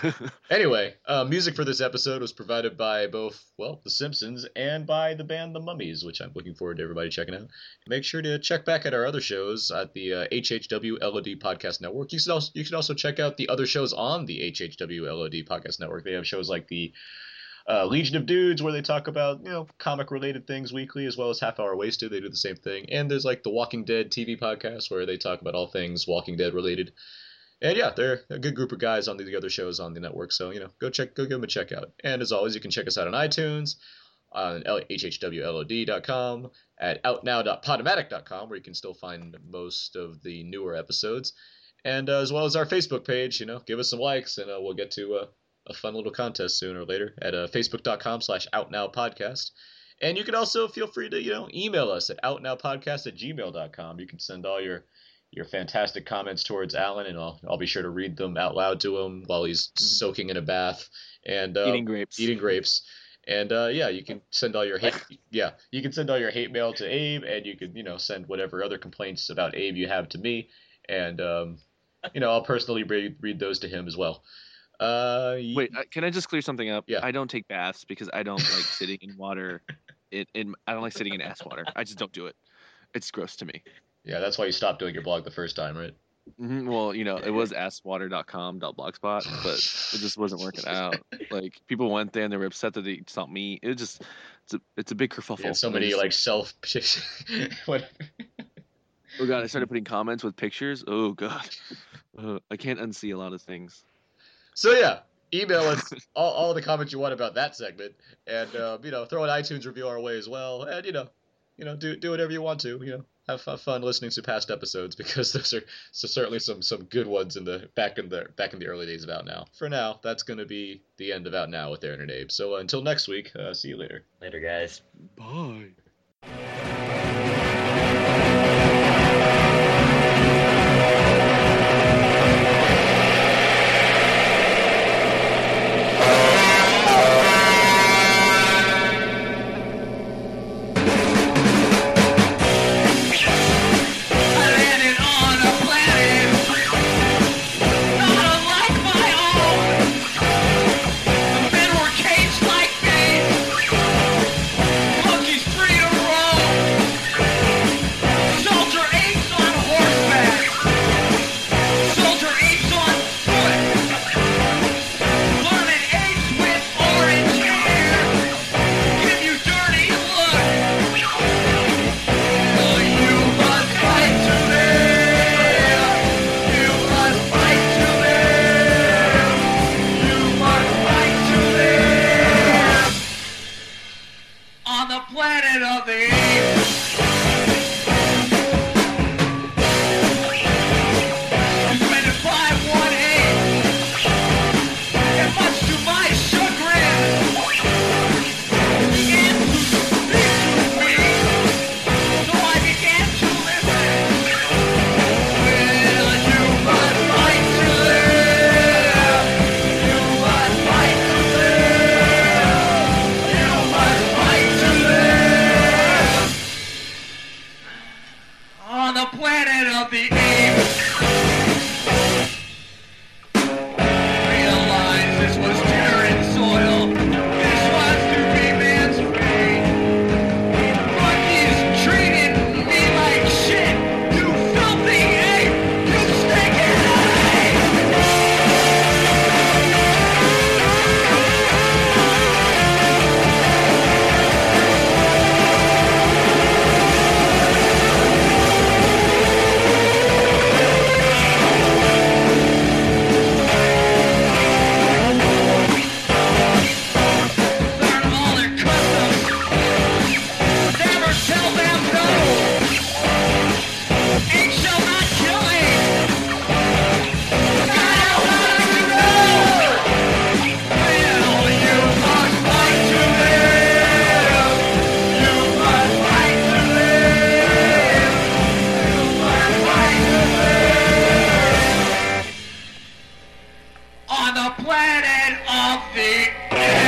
Anyway, uh, music for this episode was provided by both, well, The Simpsons and by the band The Mummies, which I'm looking forward to everybody checking out. Make sure to check back at our other shows at the uh, H H W L O D Podcast Network. You should also you should also check out the other shows on the H H W L O D Podcast Network. They have shows like the Uh, Legion of Dudes, where they talk about, you know, comic-related things weekly, as well as Half Hour Wasted. They do the same thing. And there's, like, the Walking Dead T V podcast, where they talk about all things Walking Dead-related. And, yeah, they're a good group of guys on the other shows on the network. So, you know, go check, go give them a check out. And, as always, you can check us out on iTunes, on H H W L O D dot com, at outnow dot podomatic dot com, where you can still find most of the newer episodes. And, uh, as well as our Facebook page, you know, give us some likes, and uh, we'll get to... Uh, a fun little contest sooner or later at uh, facebook dot com slash outnowpodcast. And you can also feel free to, you know, email us at outnowpodcast at gmail dot com. You can send all your your fantastic comments towards Alan, and I'll I'll be sure to read them out loud to him while he's soaking in a bath and uh, eating grapes. Eating grapes. And uh, yeah, you can send all your hate. Yeah, you can send all your hate mail to Abe, and you can, you know, send whatever other complaints about Abe you have to me, and um, you know, I'll personally read read those to him as well. Uh, Wait, can I just clear something up? Yeah. I don't take baths because I don't like sitting in water. In, in I don't like sitting in ass water. I just don't do it. It's gross to me. Yeah, that's why you stopped doing your blog the first time, right? Mm-hmm. Well, you know, it was ass water dot com dot blogspot, but it just wasn't working out. Like, people went there and they were upset that they saw me. It was just, it's a, it's a big kerfuffle. Yeah, so many just, like self. What? Oh god, I started putting comments with pictures. Oh god, uh, I can't unsee a lot of things. So yeah, email us all, all the comments you want about that segment, and uh, you know, throw an iTunes review our way as well, and you know, you know, do do whatever you want to. You know, have fun listening to past episodes because those are so certainly some some good ones in the back in the back in the early days of Out Now. For now, that's going to be the end of Out Now with Aaron and Abe. So uh, until next week, uh, see you later. Later, guys. Bye. On the planet of the